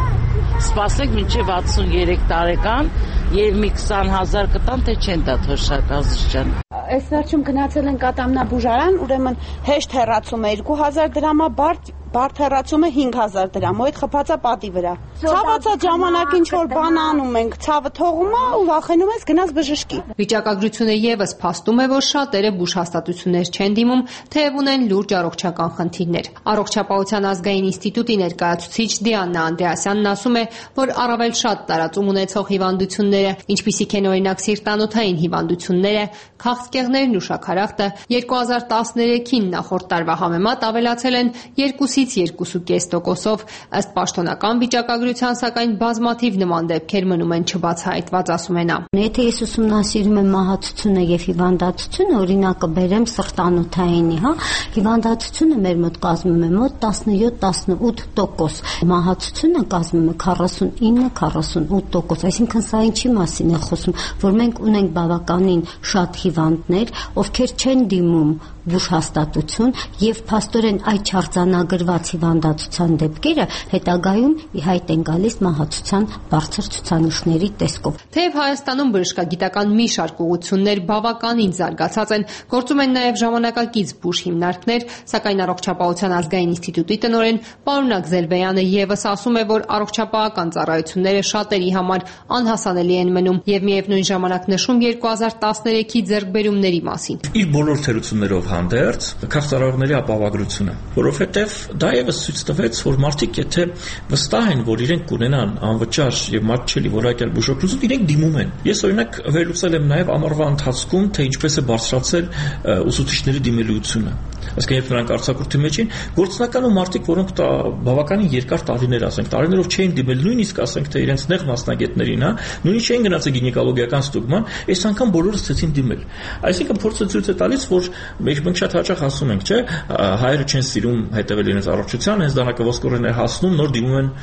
Սպասեք մինչև վաթսուներեք տարեկան եւ մի քսան հազար կտան, թե չեն տա թոշակ ազգ ջան։ Այս վերջում գնացել են կատամնաբուժարան, ուրեմն հեշտ հեռացումը երկու հազար դրամա, բարդ բարդ հեռացումը հինգ հազար դրամ, ու այդ խփածա պատի վրա։ Ցավացած ժամանակ ինչ որ բան անում ենք, ցավը թողում է ու վախենում ես գնաս բժշկի։ Վիճակագրությունը եւս փաստում է, որ շատերը բուժհաստատություններ չեն դիմում, թեև ունեն լուրջ առողջական խնդիրներ։ Առողջապահության ազգային ինստիտուտի ներկայացուցիչ Դիանա Անդրեասյանն ասում է, որ առավել շատ տարածում ունեցող հիվանդությունները, ինչպիսիք են օրինակ սիրտանոթային հիվանդությունները, քաղցկեղներն ու շաքարախտը, երկու հազար տասներեքին նախորդ տարվա համեմատ ավելացել են երկուսից երկու կես տոկոսով, ըստ պաշտոնական վիճակագրության, սակայն բազմաթիվ նման դեպքեր մնում են չբացահայտված, ասում է նա։ Եթե ես ուսումնասիրում եմ մահացությունը եւ հիվանդացությունը, օրինակը բերեմ սրտանոթայինի, հա, հիվանդացությունը մեր մոտ կազմում է մոտ տասնյոթ տասնութ տոկոս, մահացությունը կազմում է քառասունինը քառասունութ տոկոս, այսինքն սա ինչի մասին է խոսում, որ մենք ունենք բավականին շատ հիվանդներ, ովքեր չեն դիմում բուժհաստատություն եւ փաստորեն այդ չարձանագրված հիվանդացության դեպքերը հետագայում ի հայտ են գալիս մահացության բարձր ցուցանիշների տեսքով։ Թեև Հայաստանում բժշկագիտական մի շարք ուղղություններ բավականին զարգացած են, գործում են նաեւ ժամանակակից բուժ հիմնարկներ, սակայն Առողջապահության ազգային ինստիտուտի տնօրեն Պարունակ Զելվեյանը եւս ասում է, որ առողջապահական ծառայությունները շատերի համար անհասանելի են մնում եւ միևնույն ժամանակ նշում երկու հազար տասներեքի ձեռքբերումների մասին։ Իր բոլոր թերություններով հանդերձ քաղցրահողների ապահովագրությունը, որովհետև դա եւս ցույց տվեց, որ մարդիկ եթե վստահ են, որ իրենք կունենան անվճար եւ մատչելի որակյալ բուժօգնություն, իրենք դիմում են։ Ես օրինակ վերլուծել եմ նաեւ ամառվա ընթացքում, թե ինչպես է բարձրացել ուսուցիչների դիմելիությունը։ Այսինքն երբ նրանք արձակուրդի մեջ են, գործնականում մարդիկ, որոնք բավականին երկար տարիներ, ասենք, տարիներով չէին դիմել, նույնիսկ ասենք, թե իրենց նեղ մասնագետներին, հա, նույնիսկ չէին գնացել գինեկոլոգիական ստուգման, այս անգամ բոլորը ցեցին դիմել։ Այսինքն փորձը ցույց է տալիս, որ մենք շատ հաճախ ասում ենք, չէ, հայերը չեն սիրում հետևել իրենց առողջության, հենց դանակը ոսկորեն է հասնում, նոր դիմում են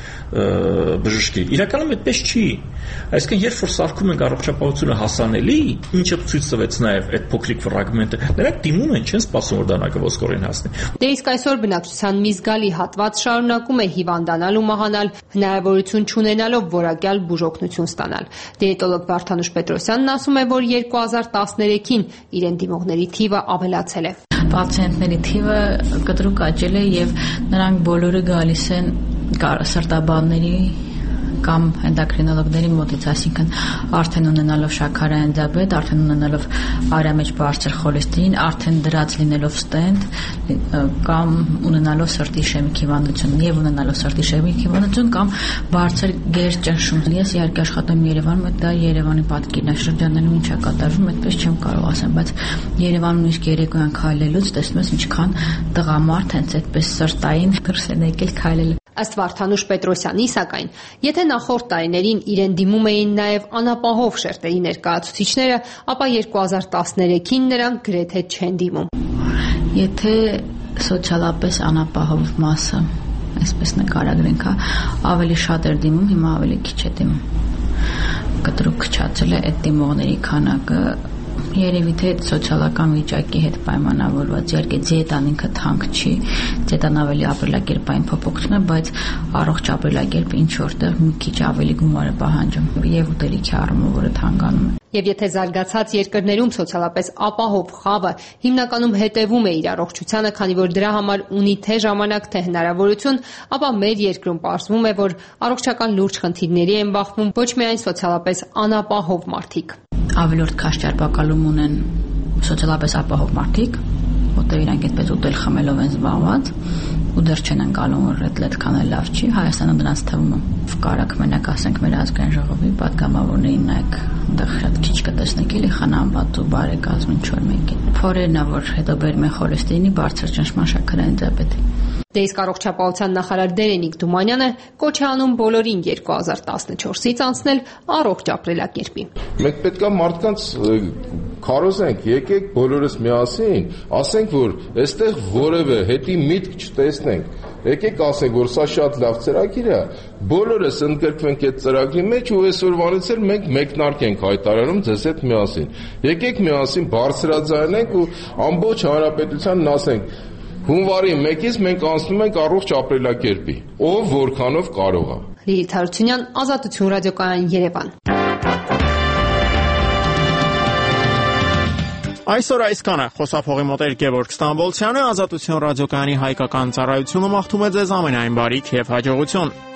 բժշկի։ Իրականում այդպես չի։ Այսինքն երբ որ սարքում ենք առողջապահությունը հասանելի, ինչը ցույց տվեց նաև այդ փոքրիկ ֆրագմենտը, նրանք դիմում են, չեն սպասում, որ դանակը ոսկորեն հասնի։ Դե իսկ այսօր բնակչության մի զգալի հատված շարունակում է հիվանդանալ ու մահանալ, հնարավորություն չունենալով որակյալ բուժօգնություն ստանալ։ Դիետոլոգ Վարդանուշ Պետրոսյանն ասում է, որ երկու հազար տասներեքին իրեն դիմողների թիվը ավելացել է։ Պացիենտների թիվը կտրուկ աճել է եւ նրանք բոլորը գալիս են սրտաբանների կամ էնդոկրինոլոգների մոտից, այսինքն արդեն ունենալով շաքարային դիաբետ, արդեն ունենալով արյամեջ բարձր խոլեստերին, արդեն դրած լինելով ստենտ կամ ունենալով սրտի իշեմիկ հիվանդություն, եւ ունենալով սրտի իշեմիկ հիվանդություն կամ բարձր գերճնշում։ Ես իհարկե աշխատում Երևանում, այդ դա Երևանի պատկերն է, շրջաններում ինչ է կատարվում, այդպես չեմ կարող ասեմ, բայց Երևանում նույնիսկ երեկոյան քայլելուց տեսնում ես ինչքան տղամարդ հենց այդպես սրտային դուրս են եկել քայլել։ Ըստ Վարդանուշ Պետրոսյանի, սակայն, եթե նախորդ տարիներին իրեն դիմում էին նաև անապահով շերտերի ներկայացուցիչները, ապա երկու հազար տասներեքին նրանք գրեթե չեն դիմում։ Եթե սոցիալապես անապահով մասը, այսպես նկարագրենք, ավելի շատ էր դիմում, հիմա ավելի քիչ է դիմում։ Կտրուկ քչացել է այդ դիմողների քանակը, երևի թե սոցիալական վիճակի հետ պայմանավորված, իհարկե դիետան ինքը թանկ չի, դիետան ավելի ապրելակերպային փոփոխություն է, բայց առողջ ապրելակերպը ինչ որտեղ մի քիչ ավելի գումար է պահանջում եւ ուտելիքի առումով որը թանկանում է։ Եվ եթե զարգացած երկրներում սոցիալապես ապահով խավը հիմնականում հետևում է իր առողջությանը, քանի որ դրա համար ունի թե ժամանակ, թե հնարավորություն, ապա մեր երկրում պարզվում է, որ առողջական լուրջ խնդիրների են բախվում ոչ միայն սոցիալապես անապահով մարդիկ։ Ավելորդ քաշ ճարպակալում ունեն սոցիալապես ապահով մարդիկ, որտեղ իրանք այդպես ուտել խմելով են զբաղված ու դեռ չեն անցալում որ այդքան էլ լավ չի։ Հայաստանում դրանց թվում է կարակ մենակ ասենք մեր ազգային ժողովի պատգամավորներին նայեք, այնտեղ շատ քիչ կտեսնեք էլի խնամված ու բարեկազմ ինչ որ մեկին։ Փորերն է որ հետո բերում են խոլեստերինի բարձր ճնշման շաքարային դիաբետի։ Դե իսկ առողջապահության նախարար Դերենիկ Դումանյանը կոչ է անում բոլորին երկու հազար տասնչորսից անցնել առողջ ապրելակերպի։ Մենք պետք է մարդկանց քարոզենք, եկեք բոլորս միասին, ասենք որ այստեղ որևէ հետի միտք չտեսնենք։ Եկեք ասենք որ սա շատ լավ ծրագիր է, բոլորս ընդգրկվենք այդ ծրագրի մեջ ու այսօրվանից էլ մենք մեկնարկ ենք հայտարարում ձեզ հետ միասին։ Եկեք միասին բարձրաձայնենք ու ամբողջ հանրապետությանն ասենք հունվարի մեկից մենք անցնում ենք առողջ ապրելակերպի, ով որքանով կարող է։ Լիլիթ Հարությունյան, Ազատություն ռադիոկայան, Երևան։ Այսօր այսքանը խոսափողի մոտ էր Գևորգ Ստամբոլցյանը, Ազատություն ռադիոկայանի հայկական ծառայությունը մաղթում է ձեզ ամենայն բարիք եւ հաջողություն։